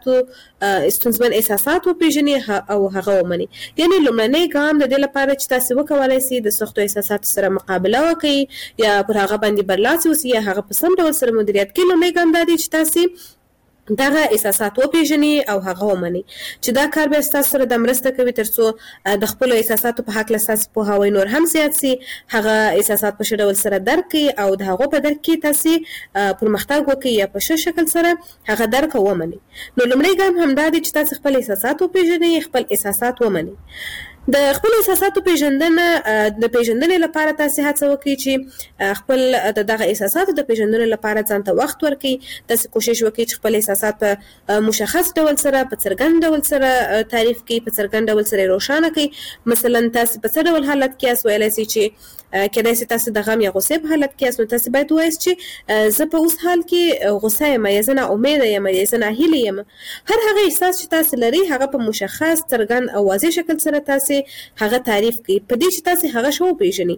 احساسات وپېژنئ او هغه ومنئ. یعنی لومړنی ګام د دې لپاره چې تاسو وکولای شئ د سختو احساساتو سره مقابله وکړئ یا پر هغه باندې برلاسي اوسئ یا هغه په سم ډول سره مدیریت کړئ. لومړی ګام دا دی چې تاسو دغه احساسات وپېژنئ او هغه ومنئ چې دا کار به ستاسو سره د مرسته کوي ترڅو د خپلو احساساتو په هکله ستاسو پوهاوی نور هم زیات سي، هغه احساسات په ښه ډول سره درک کړئ او د هغو په درک کې تاسو پرمختګ وکړئ یا په ښه شکل سره هغه درک ومنئ. نو لومړی ګام همدا دی چې تاسو خپل احساسات وپېژنئ، خپل احساسات ومنئ. د خپل احساساتو پیژندنې لپاره تاسو هڅه وکړئ چې خپل دغه احساساتو د پیژندنې لپاره ځان ته وخت ورکړئ. تاسو کوشش وکړئ چې خپل احساسات په مشخص ډول سره، په څرګند ډول سره تعریف کړئ، په څرګند ډول سره روښانه کړئ. مثلا تاسو په څه ډول حالت کې یاست، ویلی شئ چې کېدای شي تاسو د غم یا غوسې په حالت کې یاست، نو تاسو باید ووایاست چې زه په اوس حال کې غوسه یم یا زه ناامیده یم یا زه ناهیلې یم. هر هغه احساس چې تاسو لرئ هغه په مشخص، څرګند او واضح شکل سره تاسو هغه تعریف کړئ، په دې چې تاسو هغه ښه وپېژنئ.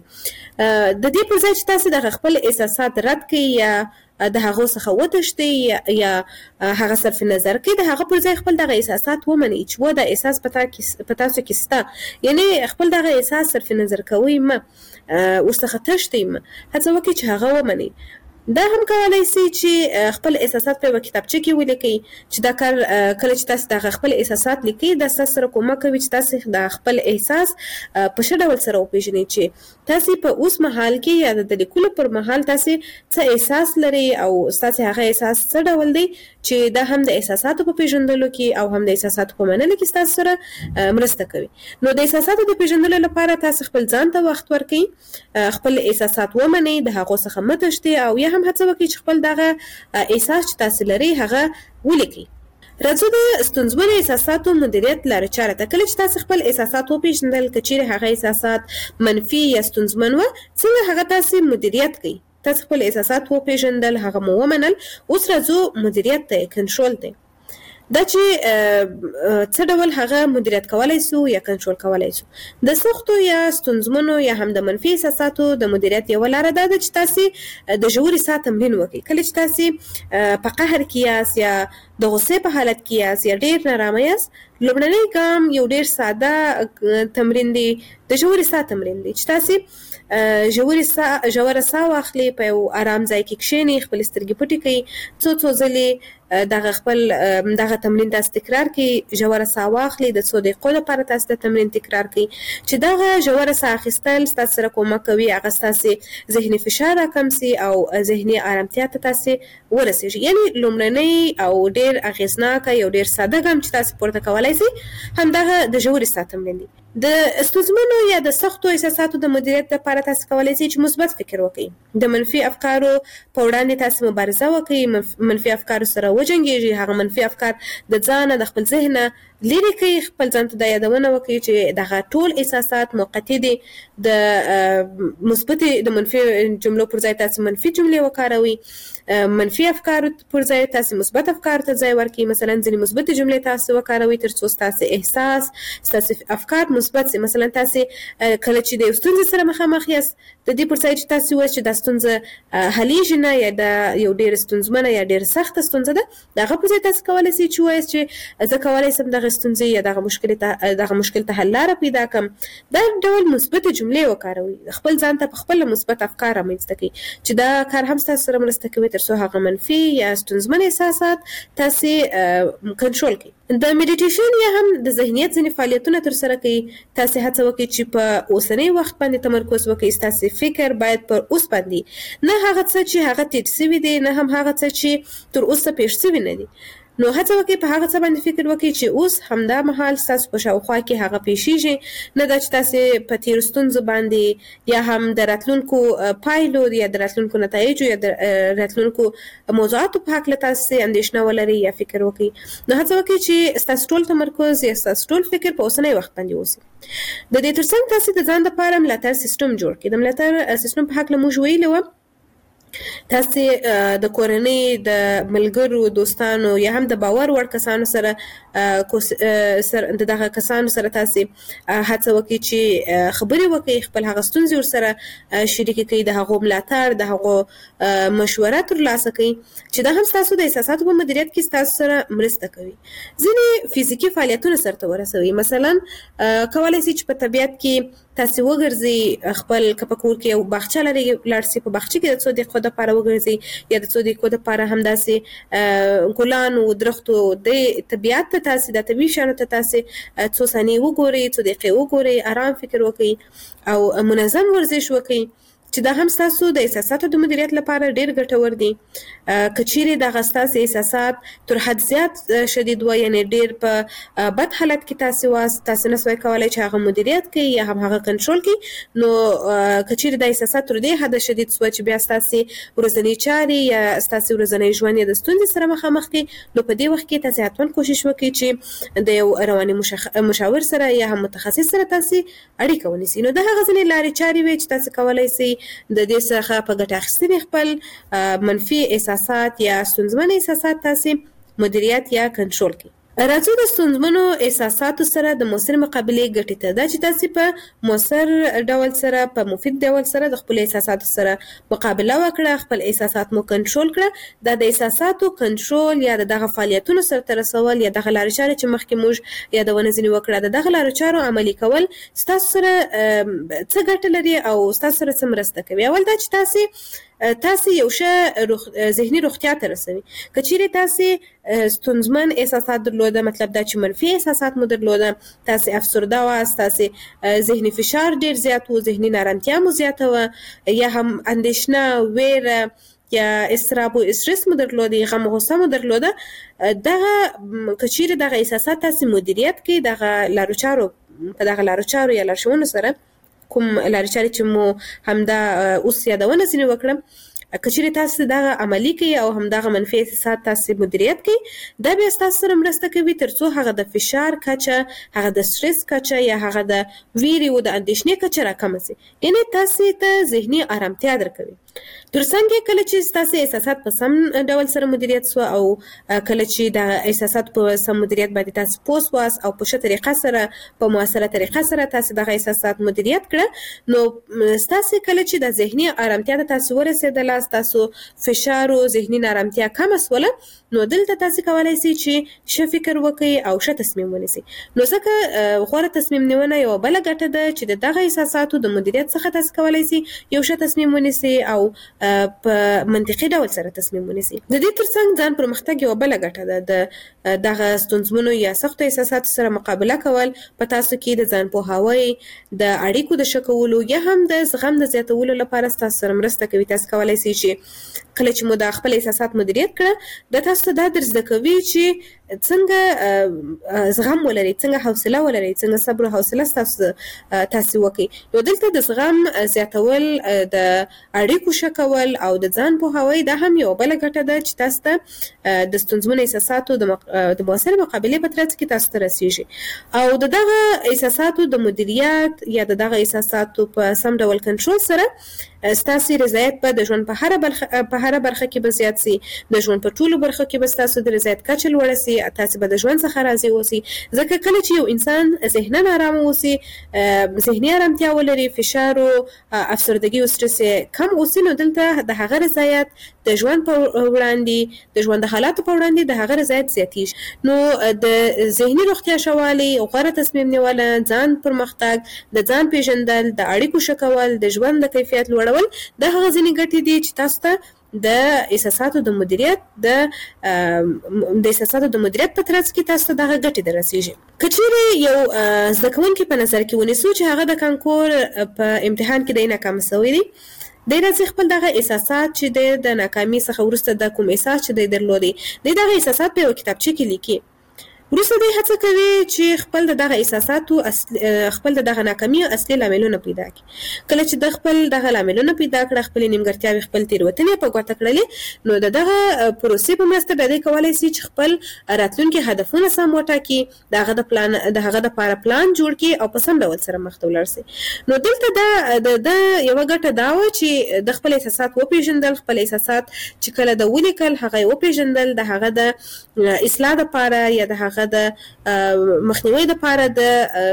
د دې پر ځای چې تاسو د خپل احساسات رد کړئ یا د هغو څخه وتښتئ یا هغه صرف نظر کړئ، د هغه پر ځای خپل دغه احساسات ومنئ چې دا احساس په تاسو کې شته. یعنی خپل دغه احساس صرف نظر کوئ مه، ورڅخه تښتئ مه، هڅه وکړئ چې هغه ومنئ. دا هم کولای شي چې خپل احساسات په یوه کتابچه کې ولیکئ چې دا کار کله چې تاسو د خپل احساسات لیکئ دا ستاسو سره کومک کوي چې تاسو د خپل احساس په ښه ډول سره وپېژنئ چې تاسو په اوس مهال کې یا د لیکلو پر مهال تاسو څه احساس لرئ او ستاسو هغه احساس څه ډول دی چې دا هم د احساساتو په پیژندلو کې او هم د احساساتو په منلو کې ستاسو سره مرسته کوي. نو د احساساتو د پیژندلو لپاره تاسو خپل ځان ته وخت ورکړئ، خپل احساسات ومنئ، د هغو څخه مه تښتئ او یا هم هڅه وکړئ چې خپل دغه احساس چې تاسو لرئ هغه ولیکئ. راځو د ستونزمنو احساساتو مدیریت لارې چارې ته. کله چې تاسو خپل احساسات وپېژندل، که چیرې هغه احساسات منفي یا ستونزمن وه، څنګه هغه تاسو مدیریت کړئ. تاسو خپل احساسات وپېژندل، هغه مو ومنل، اوس راځو مدیریت ته، کنټرول ته. دا چې څه ډول هغه مدیریت کولی سو یا کنټرول کولی سو. د سختو یا ستونزمنو یا هم د منفي احساساتو د مدیریت یوه لاره دا ده چې تاسو د ژورې ساه تمرین وکړئ. کله چې تاسو په قهر کې یاست یا د غوسې په حالت کې یاست یا ډېر نارامه یاست، لومړنی ګام یو ډېر ساده تمرین دی، د ژورې ساه تمرین دی چې تاسو ژوره ساه واخلئ، په یو ارام ځای کې کښېنئ، خپلې سترګې پټې کړئ، څو ځلې دغه خپل دغه تمرین تاسو تکرار کړئ. ژوره ساه واخلئ، د 2 دقیقو لپاره تاسو د تمرین تکرار کړئ چې دغه ژوره ساه اخیستل تاسو سره کومک کوي هغه تاسو ذهني فشار راکم سي او ذهني آرامتیا ته تاسو ورسیږي. یعنی لومړنی او ډیر اغیزناک یو ډیر ساده ګام چې تاسو پورته کولای شئ همدغه د ژورې ساه تمرین دی. د ستونزمنو یا د سختو احساساتو د مدیریت لپاره تاسو کولی شئ چې مثبت فکر وکړئ. د منفي افکارو په وړاندې تاسو مبارزه وکړئ، منفي افکارو سره وجنګیږئ، هغه منفي افکار د ځان د خپل ذهن لرې کړئ. خپل ځان ته دا یادونه وکړئ چې دغه ټول احساسات موقتی دي. د مثبت د منفي جملو پر ځای تاسو منفي جملې وکاروئ، منفي افکار پر ځای تاسو مثبت افکار ته ځای ورکړئ. مثلا ځینې مثبت جملې تاسو وکاروئ ترڅو تاسو احساس تاسو افکار مثبت سي. مثلا تاسو کله چې د ستونزې سره مخامخ یاست د دې پر ځای چې تاسو وایئ چې د ستونزه حلیږي نه یا د یو ډیر ستونزمنه یا ډیر سخته ستونزه ده، دغه پر ځای تاسو کولی شئ چې وایئ چې زه کولی شم دغه ستونزې یا دغه مشکل ته حل لاره پیدا کړم. دا ډول مثبت جملې وکاروئ. خپل ځان ته په خپل مثبت افکار رامنځته کړئ چې دا کار هم تاسو سره مرسته کوي ترڅو هغه منفي یا ستونزمن احساسات تاسو کنټرول کړئ. د میډیټیشن یا هم د ذهنیت ځینې فعالیتونه ترسره کړئ. تاسو هڅه وکړئ چې په اوسنی وخت باندې تمرکز وکړئ. تاسو فکر باید پر اوس باندې، نه هغه څه چې هغه تیر شوي دي، نه هم هغه څه چې تر اوسه پیښ شوي نه دي. نو هڅه وکړئ په هغه څه باندې فکر وکړئ چې اوس همدا مهال تاسو په شاوخوا کې هغه پیښیږي، نه دا چې تاسو په تیر ستونزو باندې یا هم د راتلونکو پایلو یا د راتلونکو نتایجو یا د راتلونکو موضوعاتو په هکله تاسو اندېښنه ولرئ یا فکر وکړئ. نو هڅه وکړئ چې تاسو ټول تمرکز یا تاسو ټول فکر په اوسنی وخت باندې اوسي. د دې ترڅنګ تاسو د ځان لپاره ملاتړ سیستم جوړ کړئ. د ملاتړ سیستم په هکله موږ ویلي وو تاسو د کورنۍ د ملګرو دوستانو یا هم د باور وړ کسانو سره دغه کسانو سره تاسو هڅه وکړئ چې خبرې وکړئ، خپل هغه ستونزې ورسره شریکې کړئ، د هغو ملاتړ د هغو مشوره ترلاسه کړئ چې دا هم تاسو د احساساتو په مدیریت کې تاسو سره مرسته کوي. ځینې فزیکي فعالیتونه سرته ورسوي. مثلا کولی شئ چې په طبیعت کې تاسو وګرځئ، خپل کور کې یو باغچه لرئ، لاړ شئ په باغچه کې د 2 دقیقو لپاره وګرځئ یا د 2 دقیقو لپاره همداسې ګلانو درختو د طبیعت ته تاسو د طبیعي شیانو ته تاسو 2 ثانیې وګورئ، 2 دقیقې وګورئ، آرام فکر وکړئ او منظم ورزش وکړئ چې دا هم تاسو د احساساتو د مدیریت لپاره ډیر ګټور دي. کچيري د غستاس احساسات تر حد زیات شدید و یعنی ډیر په بد حالت کې تاسو نسوي کولای چې هغه مدیریت کوي یا هم هغه کنټرول کوي. نو کچيري د احساسات تر دې حد شدید سوچ بیا تاسو ورځنی چاري یا تاسو ورځنی ژوند د ستونزې سره مخامخ کی، نو په دې وخت کې تاسو حتمن کوشش وکړئ چې د یو رواني مشاور سره یا هم متخصص سره تاسو اړیکه ونیسئ. نو د هغه ځینې لارې چاري وي چې تاسو کولای شئ د دې څخه په ګټه اخیستنې خپل منفي احساسات یا ستونزمن احساسات تاسو مدیریت یا کنټرول کړئ. راځو د ستونزمنو احساساتو سره د مؤثر مقابله ګټې ته. دا چې تاسو په مؤثر ډول سره په مفید ډول سره د خپل احساساتو سره مقابله وکړه، خپل احساسات مو کنټرول کړه. دا د احساساتو کنټرول یا دغه فعالیتونو سره تر رسول یا دغه لارې چارې چې مخکې موږ یادونه ځینې وکړه، دغه لارې چارو عملي کول تاسو سره څه ګټه لري او تاسو سره څه مرسته کوي. اول دا چې تاسو یو ښه ذهني روغتیا ته رسوي. کچېرې تاسو ستونزمن احساسات درلوده، مطلب دا چې منفي احساسات مو درلوده، تاسو افسرده واست، تاسو ذهني فشار ډیر زیات و، ذهني نارامتیا مو زیاته و، یا هم اندېښنه، ویره یا اضطراب او استرس مو درلوده، غم او غصه مو درلوده، دغه کچېرې دغه احساسات تاسو مدیریت کوي دغه لارو چارو یا لارښوونو سره کوم لارې چارې چې مو همدا اوس یادونه ځینې وکړم، کچېرې تاسو دغه عملي کوي او همدغه منفي احساسات تاسو مدیریت کوي، دا بیا تاسو سره مرسته کوي ترڅو هغه د فشار کچه، هغه د سټرس کچه یا هغه د ویرې او د اندېښنې کچه راکمه شي. یعنی تاسو ته ذهني آرامتیا درکوي. ترڅنګ کله چې تاسو احساسات په سم ډول سره مدیریت سو او کله چې د احساسات په سم مدیریت باندې تاسو پوس واس او په ښه طریقه سره په موثره طریقه سره تاسو دغه احساسات مدیریت کړه، نو تاسو کله چې د ذهني آرامتیا ته تاسو ورسېدل لحاظ تاسو فشار او ذهني نارامتیا کم اسوله نو دلته تاسو کولای شئ چې ښه فکر وکړئ او ښه تصمیم ونیسئ. نو ځکه غوره تصمیم نیونه یو بل ګټه ده چې دغه احساساتو د مدیریت څخه تاسو کولای شئ یو ښه تصمیم ونیسئ او په منطقي ډول سره تصمیم ونیسئ. د دې ترڅنګ ځان پرمختګ یو بل ګټه ده د دغه ستونزمنو یا سختو احساساتو سره مقابله کول په تاسو کې د ځان پوهاوي د اړیکو د ښه کولو یا هم د زغم د زیاتولو لپاره تاسو سره مرسته کوي. تاسو کولای شئ چې کله چې مو د خپل احساسات مدیریت کړه د تاسو دا درس زده کوي چې څنګه زغم ولرئ، څنګه حوصله ولرئ، څنګه صبر او حوصله تاسو وکړئ. نو دلته د زغم زیاتول د اړیکو ښه کول او د ځان پوهاوي دا هم یو بل ګټه ده چې تاسو ته د ستونزمنو احساساتو د مؤثر مقابلې په ترڅ کې تاسو ته رسیږي. او دغه احساساتو د مدیریت یا دغه احساساتو په سم ډول کنټرول سره ستاسو رضایت په د ژوند په هر برخه کې به زیات سي، د ژوند په ټولو برخو کې به تاسو د رضایت کچه لوړه سي، تاسو به د ژوند څخه راضي اوسئ. ځکه کله چې یو انسان ذهناً آرام اوسي، ذهني آرامتیا ولري، فشار او افسردګي او سټرس کم اوسي، نو دلته د هغه رضایت د ژوند په وړاندې، د ژوند د حالاتو په وړاندې د هغه رضایت زیاتیږي. نو د ذهني روغتیا شوالی، غوره تصمیم نیول، ځان پرمختګ، د ځان پیژندل، د اړیکو ښه کول، د ژوند د کیفیت لوړول د هغه ځینې ګټې دي چې تاسو ته د احساساتو د مدیریت د احساساتو د مدیریت په ترڅ کې تاسو ته دغه ګټې دررسیږي. که چیرې یو زده کوونکی په نظر کې ونیسو چې هغه د کانکور په امتحان کې دی ناکام شوی دی، دی راځي خپل دغه احساسات چې د ناکامۍ څخه وروسته د کوم احساس چې دی درلودي دی دغه احساسات په یو کتابچه کې لیکي. وروسته دی هڅه کوي چې خپل دغه احساساتو خپل دغه ناکامۍ اصلي لاملونه پیدا کړي. کله چې د خپل دغه لاملونه پیدا کړه، خپل نیمګړتیاوې، خپل تېروتنې په ګوته کړلې، نو دغه پروسې په مرسته به دی کولی شي چې خپل راتلونکي هدفونه سم وټاکي، د هغه دپاره پلان جوړ کړي او په سم ډول سره مخ ته ولاړ شي. نو دلته د یوه ګټه دا وه چې د خپل احساسات وپېژندل، خپل احساسات چې کله د ولیکل هغه یې وپېژندل، د هغه د اصلاح دپاره یا د هغه د مخنیوي دپاره د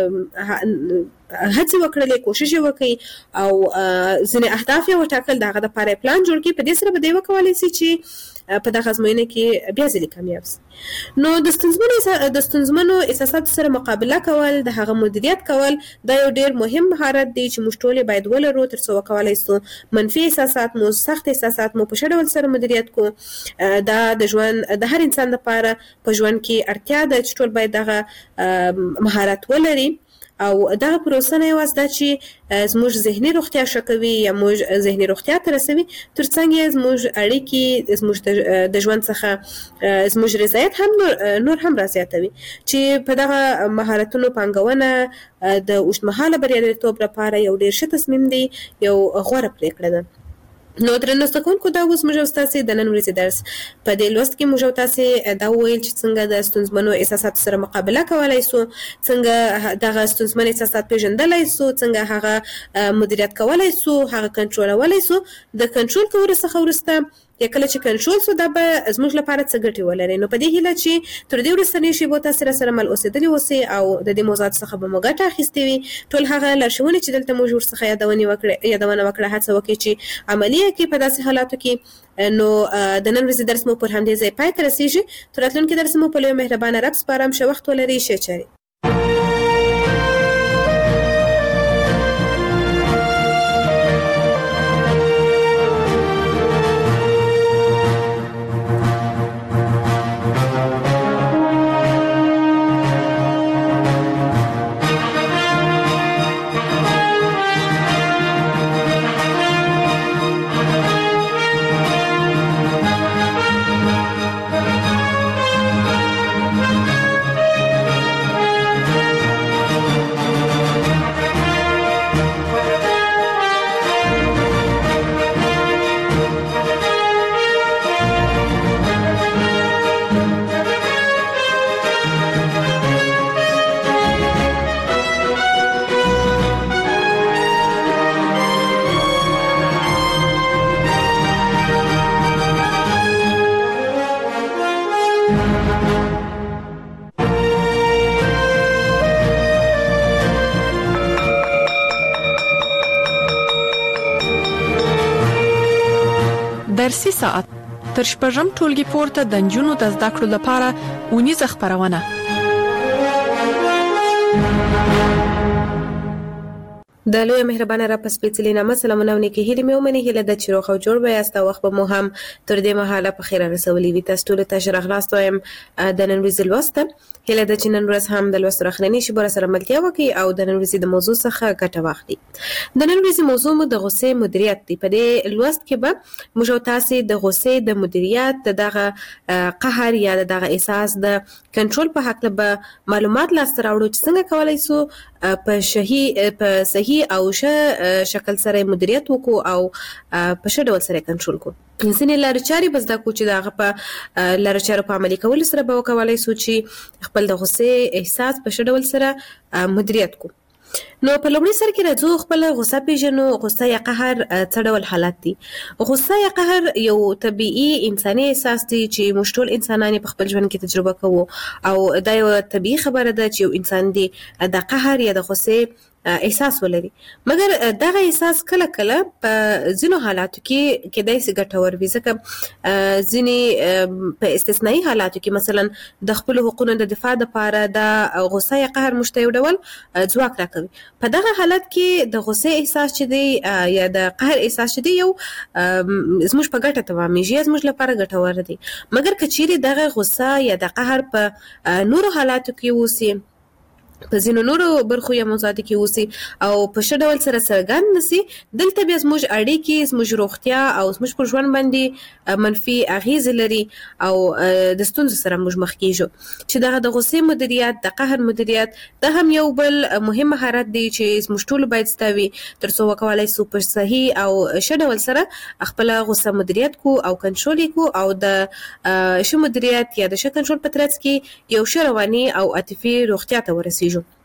هڅې وکړلې، کوشش یې وکړي او ځینې اهداف یې وټاکل، د هغه دپاره یې پلان جوړ کړي. په دې سره به دی وکولی شي چې په دغه ازموینه کې بیا ځلې کامیاب شي. نو د ستونزمنو احساساتو سره مقابله کول، د هغه مدیریت کول دا یو ډېر مهم مهارت دی چې موږ ټول باید ولرو تر څو وکولی شو منفي احساسات مو، سخت احساسات مو په ښه ډول سره مدیریت کړو. دا د ژوند د هر انسان لپاره په ژوند کې اړتیا ده چې ټول باید دغه مهارت ولري. او دغه پروسه نه یوازې دا چې زموږ ذهني روغتیا ښه کوي یا موږ ذهني روغتیا ته رسوي، ترڅنګ یې زموږ اړیکې، زموږ د ژوند څخه زموږ رضایت هم نور هم رازیاتوي، چې په دغه مهارتونو پانګونه د اوږدمهاله بریالیتوب لپاره یو ډېر ښه تصمیم دی، یو غوره پرېکړه ده. نو درنو زده کوونکو، دا اوس موږ او ستاسې د نن ورځې درس په دې لوست کې موږ او تاسې دا وویل چې څنګه د ستونزمنو احساساتو سره مقابله کولی شو، څنګه دغه ستونزمن احساسات پېژندلی شو، څنګه هغه مدیریت کولی شو، هغه کنټرولولی شو. د کنټرول کولو څخه وروسته یا کله چې کنټرول شو، دا به زموږ لپاره څه ګټې ولري. نو په دې هیله چې تر دې وروستنۍ شېبو تاسې راسره مل اوسېدلي اوسئ او د دې موضوعاتو څخه به مو ګټه اخیستې وي. ټول هغه لارښوونې چې دلته موږ ورڅخه یادونه وکړه، هڅه وکړئ چې عملي یې کړئ په داسې حالاتو کې. نو د نن ورځې درس مو پر همدې ځای پای ته رسېږي. تر راتلونکي درس مو په لوی مهربانه رب سپارم. ښه وخت ولرئ، ښې چارې. ارسي ساعت تر شپږم ټولګي پورته د نجونو د زده کړو لپاره اونیزه خپرونه. د لوی مهربانه را په سپېڅلي نامه سلامونه او نیکې هیلې مې ومني. هیله ده چې روغ او جوړ به یاست او وخت به مو هم تر دې مهاله په خیر رسولي وي. تاسو ټولو ته ښه راغلاست وایم د نن ورځې لوست ته. هیله ده چې نن ورځ هم د لوست راخلنې شي به سره ملتیا وکړي او د نن ورځې د موضوع څخه ګټه واخلي. د نن ورځې موضوع مو د غصې مدیریت دی. په دې لوست کې به موږ او تاسې د غصې د مدیریت د دغه قهر یا د دغه احساس د کنټرول په حق به معلومات لاسته راوړو چې څنګه کولای شو په صحیح او ښه شکل سره مدیریت وکړو او په ښه ډول سره کنټرول کړو. ځینې لارې چارې به زده کړو چې د هغه په لارې چارو په عملي کولو سره به وکولای شو چې خپل د غصې احساس په ښه ډول سره مدیریت کړو. نو په لومړي سر کې راځو خپل غصه پیژنو. غصه یا قهر څه ډول حالت دي؟ غصه یا قهر یو طبيعي انساني احساس دی چې موږ ټول انسانان په خپل ژوند کې تجربه کوو او دا یو طبيعي خبره ده چې یو انسان دی د قهر یا د غصې احساس ولري. مګر دغه احساس کله کله په ځینو حالاتو کې کېدای شي ګټور وي، ځکه ځینې په استثنایی حالاتو کې مثلا د خپل حقوقو د دفاع لپاره د غصه یا قهر مشته یو ډول ځواک راکوي. په دغه حالت کې د غصې احساس چې دی یا د قهر احساس چې دی یو زموږ په ګټه تمامېږي، زموږ لپاره ګټور دی. مګر که چیرې دغه غصه یا د قهر په نورو حالاتو کې وسی، په ځینو نورو برخو یا موضوعاتو کې اوسي او په ښه ډول سره څرګند نشي، دلته بیا زموږ اړیکې، زموږ روغتیا او زموږ پر ژوند باندې منفي اغیز لري او د ستونزو سره موږ مخ کیږو. چې دغه د غصې مدیریت، د قهر مدیریت دا هم یو بل مهم مهارت دی چې زموږ ټول باید زده وي ترڅو وکولای شو په صحیح او ښه ډول سره خپل غصه مدیریت کو او کنټرول کو او د ښه مدیریت یا د ښه کنټرول په ترڅ کې یو ښه رواني او عاطفي روغتیا ته ورسیږو.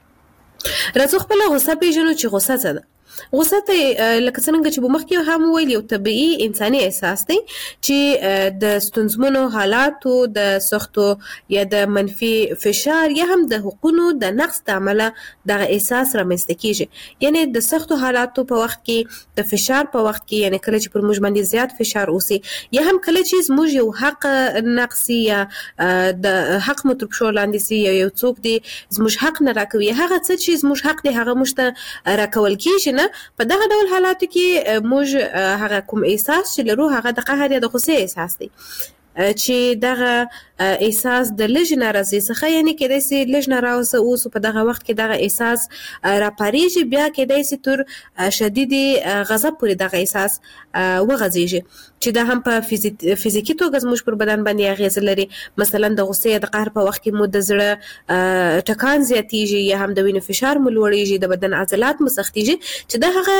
راځو خپل غصه پیژنو چې غصه څه ده. غصه ته لکه څنګه چې مخکې هم ویل یو طبيعي انساني احساس دی چې د ستونزمنو حالاتو، د سختو یا د منفي فشار یا هم د حقوقو د نقص د عمله دغه احساس رامنځته کیږي. یعنی د سختو حالاتو په وخت کې، د فشار په وخت کې، یعنی کله چې پر موږ باندې زیات فشار اوسي یا هم کله چې موږ یو حق نقصي یا د حق مترپشو لاندې سي یا یو څوک دی زموږ حق نه راکوي، هغه څه چې زموږ حق دی هغه موږ ته راکول کیږي نه. په دغه ډول حالاتو کې موږ هغه کوم احساس چې لرو هغه د قهر یا د غصې احساس دی چې دغه احساس د لږ ناراضي څخه، یعنی کېدای شي لږ ناراضه اوس په دغه وخت کې دغه احساس راپاریږي، بیا کېدای شي تر شدید غضب پورې دغه احساس وغځیږي چې دا هم په فزیکی توګه زموږ پر بدن باندې اغیز لري. مثلا د غصې یا د قهر په وخت کې مو د زړه ټکان زیاتیږي یا هم د وینې فشار مو لوړیږي، د بدن عضلات مو سختیږي چې دا هغه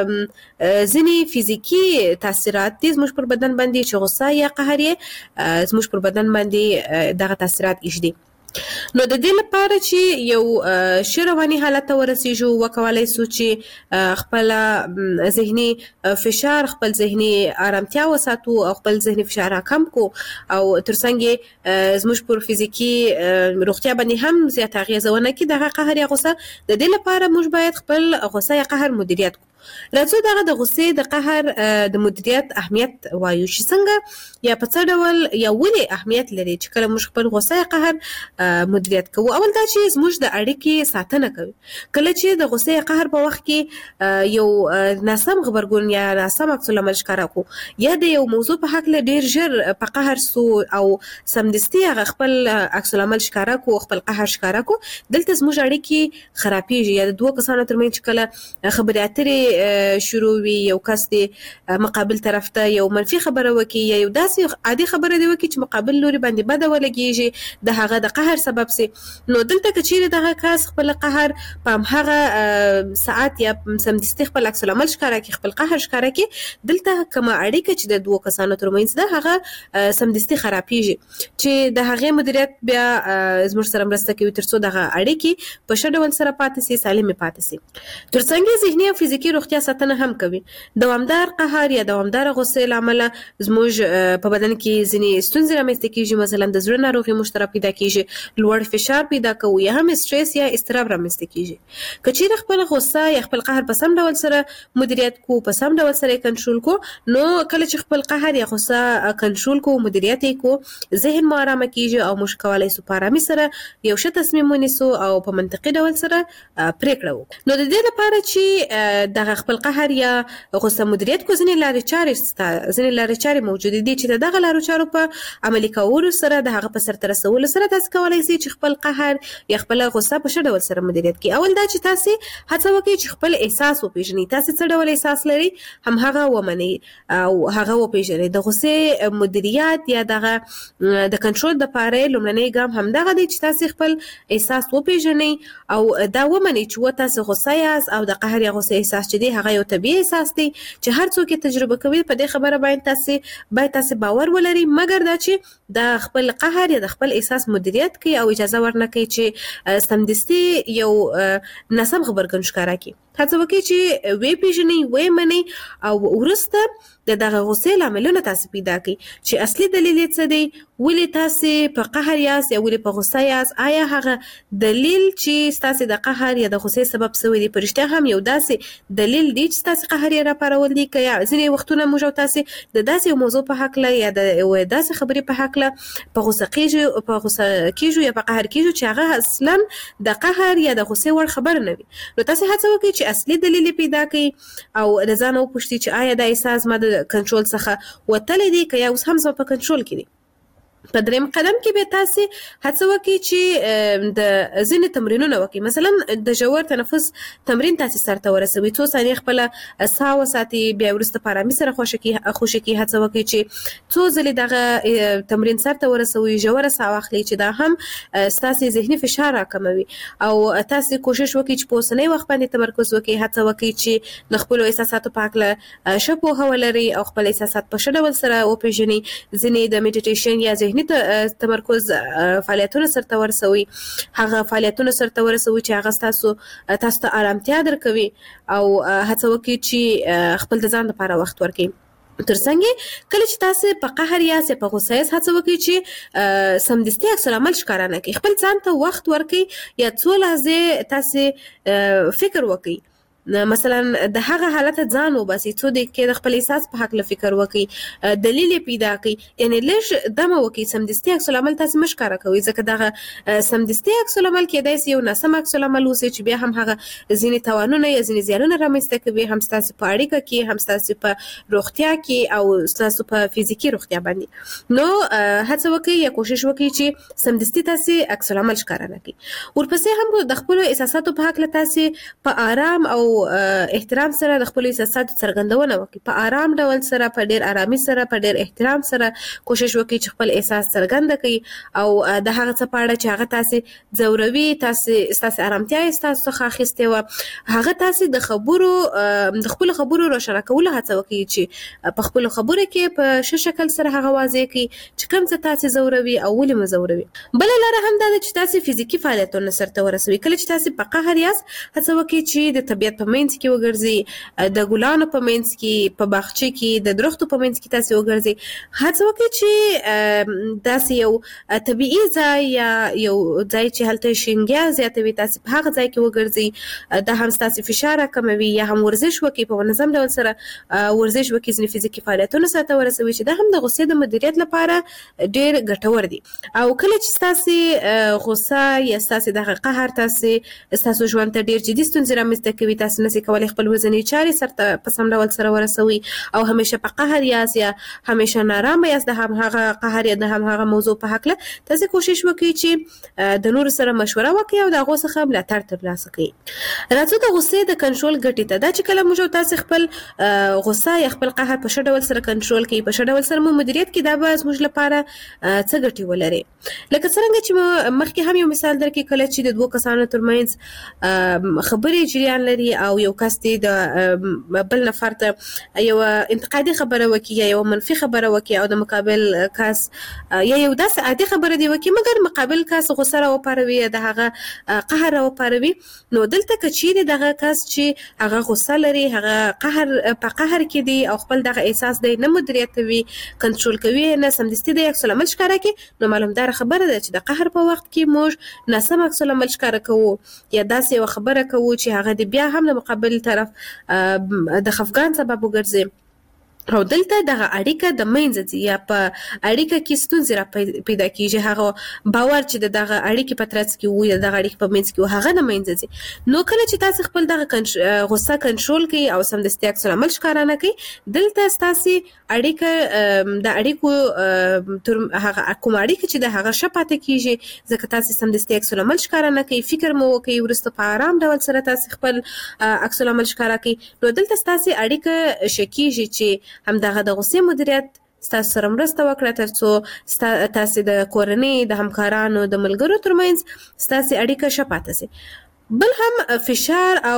ځینې فزیکی تاثیرات دي زموږ پر بدن باندې چې غصه یا قهر زموږ پر بدن باندې دغه تاثیرات ایږدي. نو د دې لپاره چې یو ښه رواني حالت ته ورسیږو، وکولای شو چې خپل ذهني فشار، خپل ذهني آرامتیا وساتو او خپل ذهني فشار کم کو او ترڅنګ زموږ پر فزیکی روغتیا باندې هم زیات اغیزه ونه کړي دغه قهر یا غصه. د دې لپاره موږ باید خپل غصه یا قهر مدیریت کو. راځو دغه د غصې د قهر د مدیریت اهمیت وایو چې څنګه یا په څه ډول یا ولې اهمیت لري چې کله موږ خپل غصه یا قهر مدیریت کوو. اول دا چې زموږ د اړیکې ساتنه کوي. کله چې د غصې یا قهر په وخت کې یو ناسم غبرګون یا ناسم عکس العمل ښکاره کو یا د یو موضوع په حق له ډیر ژر په قهر سو او سمدستي هغه خپل عکس العمل ښکاره کو، خپل قهر ښکاره کو، دلته زموږ اړیکې خرابېږي. یا د دوه کسانو ترمنځ کله خبرې اترې شروع وي، یو کس دی مقابل طرف ته یو منفي خبره وکړي یا یو داسې عادي خبره دی وکړي چې مقابل لوري باندې بده ولګېږي، د هغه د قهر سبب سي. نو دلته که چیرې دغه کس خپل قهر په همهغه ساعت یا سمدستي خپل عکس العمل ښکاره کړي، خپل قهر ښکاره کړي، دلته کومه اړیکه چې د دوه کسانو ترمنځ ده هغه سمدستي خرابېږي چې د هغې مدیریت بیا زموږ سره مرسته کوي ترڅو دغه اړیکې په ښه ډول سره پاتې سي، سالمې پاتې سي. ترڅنګ ذهني او فزیکي روغتیا ساتنه هم کوي. دوامدار قهر یا دوامدار غصې له امله زموږ په بدن کې ځینې ستونزې رامنځته کیږي، مثلا د زړه ناروغي مشترک پیدا کیږي، لوړ فشار پیدا کوي، یا هم سټرس یا اضطراب رامنځته کیږي. که چیرې خپل غصه یا خپل قهر په سم ډول سره مدیریت کو، په سم ډول سره کنټرول کو، نو کله چې خپل قهر یا غصه کنټرول کو، مدیریت کو، ذهن مو آرامه کیږي او موږ کولای شو په آرامي سره یو ښه تصمیم ونیسو او په منطقي ډول سره پریکړه وکړو. نو د دې لپاره چې دغه خپل قهر یا غصه مدیریت کو، ځینې لارې چارې موجود دي چې دغه لارو چارو په عملي کولو سره د هغه په سرته رسولو سره تاسو کولای شئ چې خپل قهر یا خپل غصه په ښه ډول سره مدیریت کړئ. اول دا چې تاسو هڅه وکړئ چې خپل احساس وپېژنئ، تاسو څه ډول احساس لرئ هم هغه ومنئ او هغه وپېژنئ. د غصې مدیریت یا دغه د کنټرول لپاره لومړنی ګام هم دغه دی چې تاسو خپل احساس وپېژنئ او دا ومنئ چې تاسو غصه یاست او د قهر یا غصې احساس چې دی هغه یو طبیعي احساس دی چې هر څوک یې تجربه کوي. په دې خبره باید تاسو باور ولرئ، مګر دا چې د خپل قهر یا د خپل احساس مدیریت کوي او اجازه ورنکړئ چې سمدستي یو ناسم غبرګون ښکاره کړي. هڅه وکړئ چې ویې پېژنئ، ویې منئ او وروسته د دغه غصې لاملونه تاسو پیدا کړئ چې اصلي دلیل یې څه دی، ولې تاسو په قهر یاست یا ولې په غصه یاست. آیا هغه دلیل چې ستاسو د قهر یا د غصې سبب شوی دی په رښتیا هم یو داسې دلیل دی چې ستاسو قهر یې راپارول دی، که یا ځینې وختونه موږ او تاسو د داسې یو موضوع په هکله یا د داسې خبرې په هکله په غصه کېږو یا په قهر کېږو چې هغه اصلا د قهر یا د غصې وړ خبره نه وي. نو تاسو هڅه وکړئ چې اصلي دلیل پیدا کړئ او د ځان وپوښتئ چې آیا دا احساس ما د کنټرول څخه وتلی دی که یا اوس هم زما په کنټرول کې دی. په دریم قدم کې به تاسو هڅه وکړئ چې د ځینې تمرینونه وکړئ. مثلا د ژور تنفس تمرین تاسو سرته ورسوي، څو ثانیې خپل ساه وساتئ، بیا وروسته په آرامۍ سره خوشې کړئ. هڅه وکړئ چې څو ځلې دغه تمرین سرته ورسوي، ژوره ساه واخلئ چې دا هم ستاسو ذهني فشار راکموي او تاسو کوشش وکړئ چې په اوسنی وخت باندې تمرکز وکړئ. هڅه وکړئ چې د خپلو احساساتو په هکله ښه پوهه ولرئ او خپل احساسات په ښه ډول سره وپېژنئ. ځینې د میډیټیشن یا ذهني تمرکز فعالیتونه سرته ورسوي، هغه فعالیتونه سرته ورسوي چې هغه تاسو ته آرامتیا درکوي او هڅه وکړئ چې خپل د ځان لپاره وخت ورکړئ. ترڅنګ کله چې تاسو په قهر یا په غصه یاست، هڅه وکړئ چې سمدستي عکس العمل ښکاره نه کړئ. خپل ځان ته وخت ورکړئ یا څو لحظې تاسو فکر وکړئ. مثلا د هغه حالت ځان وباسئ، څو دقیقې د خپل احساس په هکله فکر وکړئ، دلیل یې پیدا کړئ، یعنې لږ دمه وکړئ. سمدستي عکس العمل تاسو مه ښکاره کوئ، ځکه دغه سمدستي عکس العمل کیدای شي یو ناسم عکس العمل اوسي چې بیا هم هغه ځینې تاوانونه یا ځینې زیانونه رامنځته کوي، هم ستاسو په اړیکه کې، هم ستاسو په روغتیا کې او ستاسو په فزیکي روغتیا باندې. نو هڅه وکړئ یا کوشش وکړئ چې سمدستي تاسو عکس العمل ښکاره نه کړئ. ورپسې هم د خپلو احساساتو په هکله تاسو په آرام او احترام سره د خپل احساساتو څرګندونه وکړئ. په آرام ډول سره، په ډیر آرامي سره، په ډیر احترام سره کوشش وکړئ چې خپل احساس څرګند کړئ او د هغه څه په اړه چې هغه تاسو ځوروي، تاسو آرامتیا یې ستاسو څخه اخیستې وه، هغه تاسو د خپلو خبرو روښانه کولو هڅه وکړئ چې په خپلو خبرو کې په ښه شکل سره هغه واضح کړئ چې کوم څه تاسو ځوروي او ولې مو ځوروي. بله لاره هم دا ده چې تاسو فزیکي فعالیتونه سرته ورسوي. کله چې تاسو په قهر یاست، هڅه وکړئ چې د طبیعت په منځ کې وګرځئ، د ګلانو په منځ کې، په باغچه کې، د درختو په منځ کې تاسو وګرځئ. هڅه وکړئ چې داسې یو طبیعي ځای یا یو ځای چې هلته شینګیا زیاته وي، تاسو په هغه ځای کې وګرځئ. دا هم ستاسو فشار راکموي. یا هم ورزش وکړئ، په منظم ډول سره ورزش وکړئ، ځینې فزیکي فعالیتونه سرته ورسوي چې دا هم د غصې د مدیریت لپاره ډېر ګټور دي. او کله چې ستاسو غصه یا ستاسو دغه قهر ستاسو ژوند ته ډېر جدي ستونزې رامنځته کوي، تاسو نشئ کولی خپل ورځنۍ چارې سرته په سم ډول سره ورسوي او همیشه په قهر یاست یا همیشه نارامه یاست د همهغه قهر یا د همهغه موضوع په هکله، تاسو کوشش وکړئ چې د نورو سره مشوره وکړئ او د هغو څخه ملاتړ ترلاسه کړئ. راځو د غصې د کنټرول ګټې ته. دا چې کله موږ تاسو خپل غصه یا خپل قهر په ښه ډول سره کنټرول کړئ، په ښه ډول سره مو مدیریت کړئ، دا به زموږ لپاره څه ګټې ولري. لکه څرنګه چې مخکې هم یو مثال درکړي، کله چې د دوو کسانو ترمنځ خبرې جریان لري او یو کس دی د بل نفر ته یو انتقادي خبره وکي یا یو منفي خبره وکي او د مقابل کس یا یو داسې عادي خبره دی وکي مګر مقابل کس غوسه راوپاروي د هغه قهر راوپاروي نو دلته که چیرې دغه کس چې هغه غوسه لري هغه په قهر کې دی او خپل دغه احساس دی نه مدیریتوي کنټرول کوي نه سمدستي د عکس العمل ښکاره کوي نو معلومدار خبره ده چې د قهر په وخت کې موږ ناسم عکس العمل ښکاره کوو یا داسې یو خبره کوو چې هغه د بیا هم د مقابل طرف د خفګان سبب وګرځي او دلته دغه اړیکه د منځ ځي یا په اړیکه کې ستونزې را پیدا کیږي هغه باور چې دغه اړیکې په ترڅ کې وي دغه اړیکې په منځ کې هغه د منځ ځي نو کله چې تاسو خپل دغه غوسه کنټرول کوي او سمدستي عکس العمل ښکاره نه کوي دلته تاسو اړیکه د اړیکو تر هغه کوم اړیکه چې د هغه شپاته کیږي ځکه تاسو سمدستي عکس العمل ښکاره نه کوي فکر مو کوي ورسته په آرام ډول سره تاسو خپل عکس العمل ښکاره کوي نو دلته تاسو اړیکه شکیږي چې همدغه د غوسې مدیریت ستاسو سره مرسته وکړه ترڅو تاسو د کورنۍ د همکارانو د ملګرو ترمنځ ستاسو اړیکه ښه پاتې شي بل هم فشار او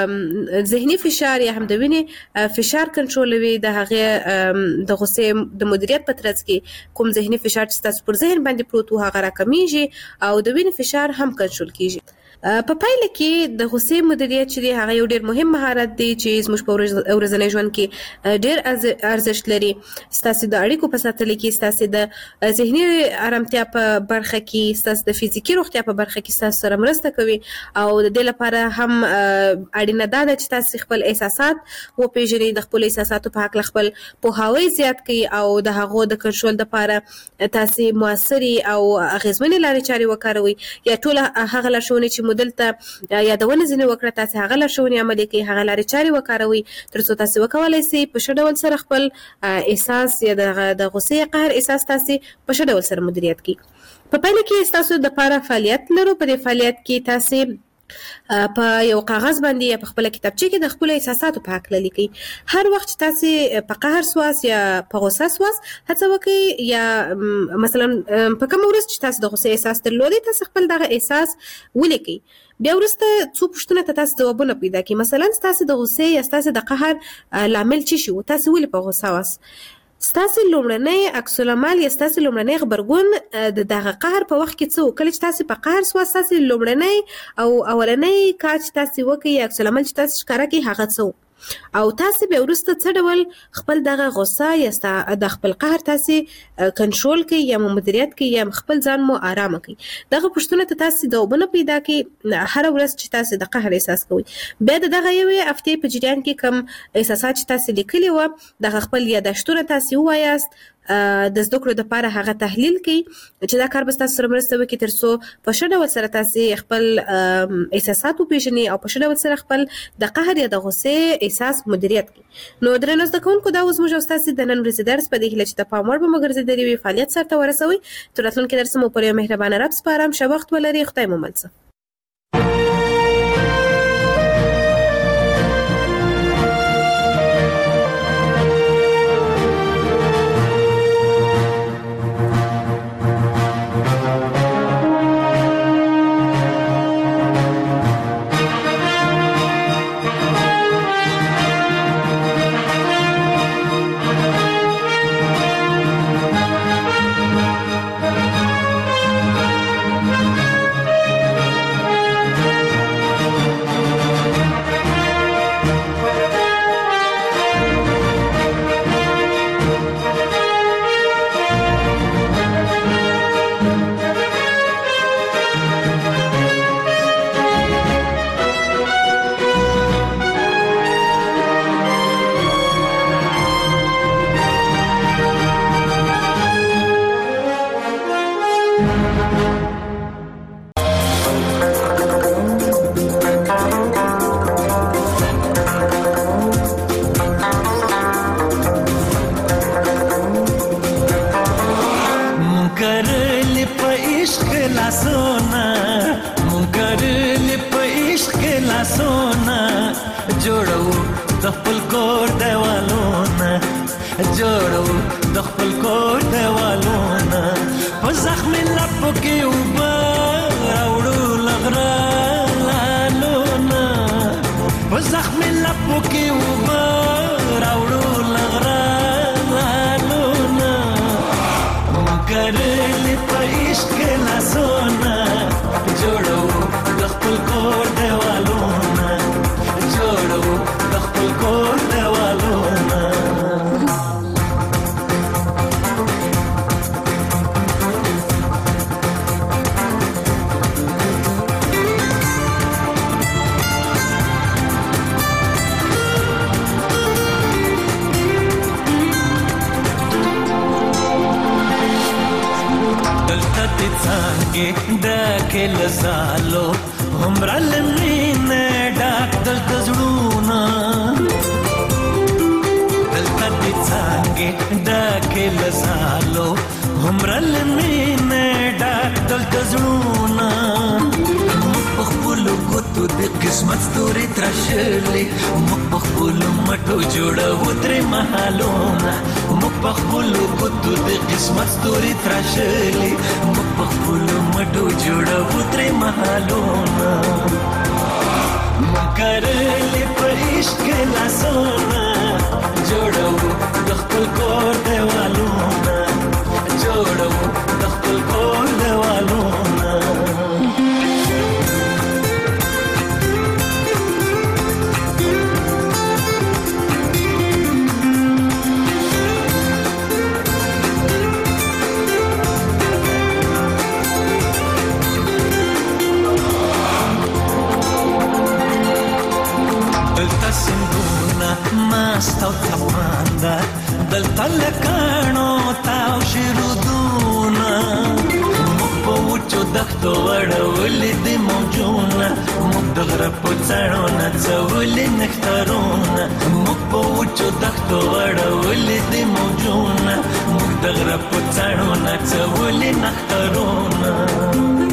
ذهني فشار یا هم د وینې فشار کنټرولوي د هغه د غوسې د مدیریت په ترڅ کې کوم ذهني فشار چې تاسو پر ذهن باندې پروت و هغه راکمیږي او د وینې فشار هم کنټرول کیږي په پایله کې د غوسې مدیریت چې دی هغه یو ډېر مهم مهارت دی چې زموږ په ورځني ژوند کې ډېر ارزښت لري ستاسو د اړیکو په ساتلو کې ستاسو د ذهني آرامتیا په برخه کې ستاسو د فزیکي روغتیا په برخه کې ستاسو سره مرسته کوي او د دې لپاره هم اړینه ده چې تاسو خپل احساسات وپېژنئ د خپل احساساتو په حق خپل پوهاوی زیات کړئ او د هغو د کنټرول لپاره تاسو موثري او اغیزمنې لارې چارې وکاروئ یا ټول هغه لارښوونې چې دلته یادونه ځینې وکړه تاسو هغه لارښوونې عملي کړئ هغه لارې چارې وکاروئ ترڅو تاسو وکولای شئ په ښه ډول سره خپل احساس یا د غوسې قهر احساس تاسو په ښه ډول سره مدیریت کړئ په پایله کې تاسو د لپاره فعالیت لرو په دې فعالیت کې تاسو په یو کاغذ باندې یا په خپل کتابچه کې د خپل احساساتو په اړه لیکئ هر وخت تاسو په قهر سواس یا په غوسه سواس هڅه وکړئ یا مثلا په کوم ورځ چې تاسو د غوسې احساس درلودي تاسو خپل دغه احساس ولیکئ بیا ورسته څو پوښتنه ته تاسو ځوابونه پیدا کړئ مثلا تاسو د غوسې یا تاسو د قهر لامل څه شو تاسو ولې په غوسه واس ستاسو لومړنی عکس العمل یا ستاسو لومړنی غبرګون د دغه قهر په وخت کې څه کله چې تاسو په قهر سواس تاسو لومړنی او اولنی کار چې تاسو وکړئ عکس العمل چې تاسو ښکاره کړئ هغه څه او تاسو به ورسته څه ډول خپل دغه غوسه یا د خپل قهر تاسو کنټرول کوي یا مدیریت کوي یا خپل ځان مو آرام کوي دغه پوښتنه ته تاسو ځوابونه پیدا کړئ هر ورځ چې تاسو د قهر احساس کوئ بیا دغه یوې هفتې په جریان کې کم احساسات چې تاسو لیکلي و دغه خپل یادښتونه تاسو وایاست د زده کړو لپاره هغه تحلیل کړئ چې دا کار به تاسو سره مرسته وکړي ترڅو په ښه ډول سره تاسو خپل احساسات وپېژنئ او په ښه ډول سره خپل د قهر یا د غوسې احساس مدیریت کړئ نو درنو زده کوونکو دا اوس موږ ستاسو د نن ورځې درس په دې هیله چې د پام وړ به مو ګرځېدلی وي فعالیت سرته ورسوئ تر راتلونکي درس مو پر یو مهربانه رب سپارم ښه وخت ولرئ خدای مو مل شه کې وبا راوړو لغرالونه مکرلې په عشق لاسونه جوړو د خپل کور دیوالونه جوړو د خپل کور دیوالونه ډکې له زالو همره له مینې ډک دلته زړونه دلته دې څانګې ډکې له زالو همره له مینې ډک دلته زړونه موږ په خپلو ګوتو د قسمت ستوري تراشلې موږ په خپلو مټو جوړوو ترې مهالونه موږ په خپلو ګوتو د قسمت ستوري تراشلې موږ په خپلو مټو جوړوو ترې مهالونه مکرلې په عشق لاسونه جوړوو د خپل کور دیوالونه جوړوو د خپل کور دیوالونه مست او تپانده دلته لکانو تاو شیرودونه موږ په وچو دښتو وړولې د موجونه موږ د غره په څڼو نڅولې نښترونه موږ په وچو دښتو وړولې د موجونه موږ د غره په څڼو نڅولې نښترونه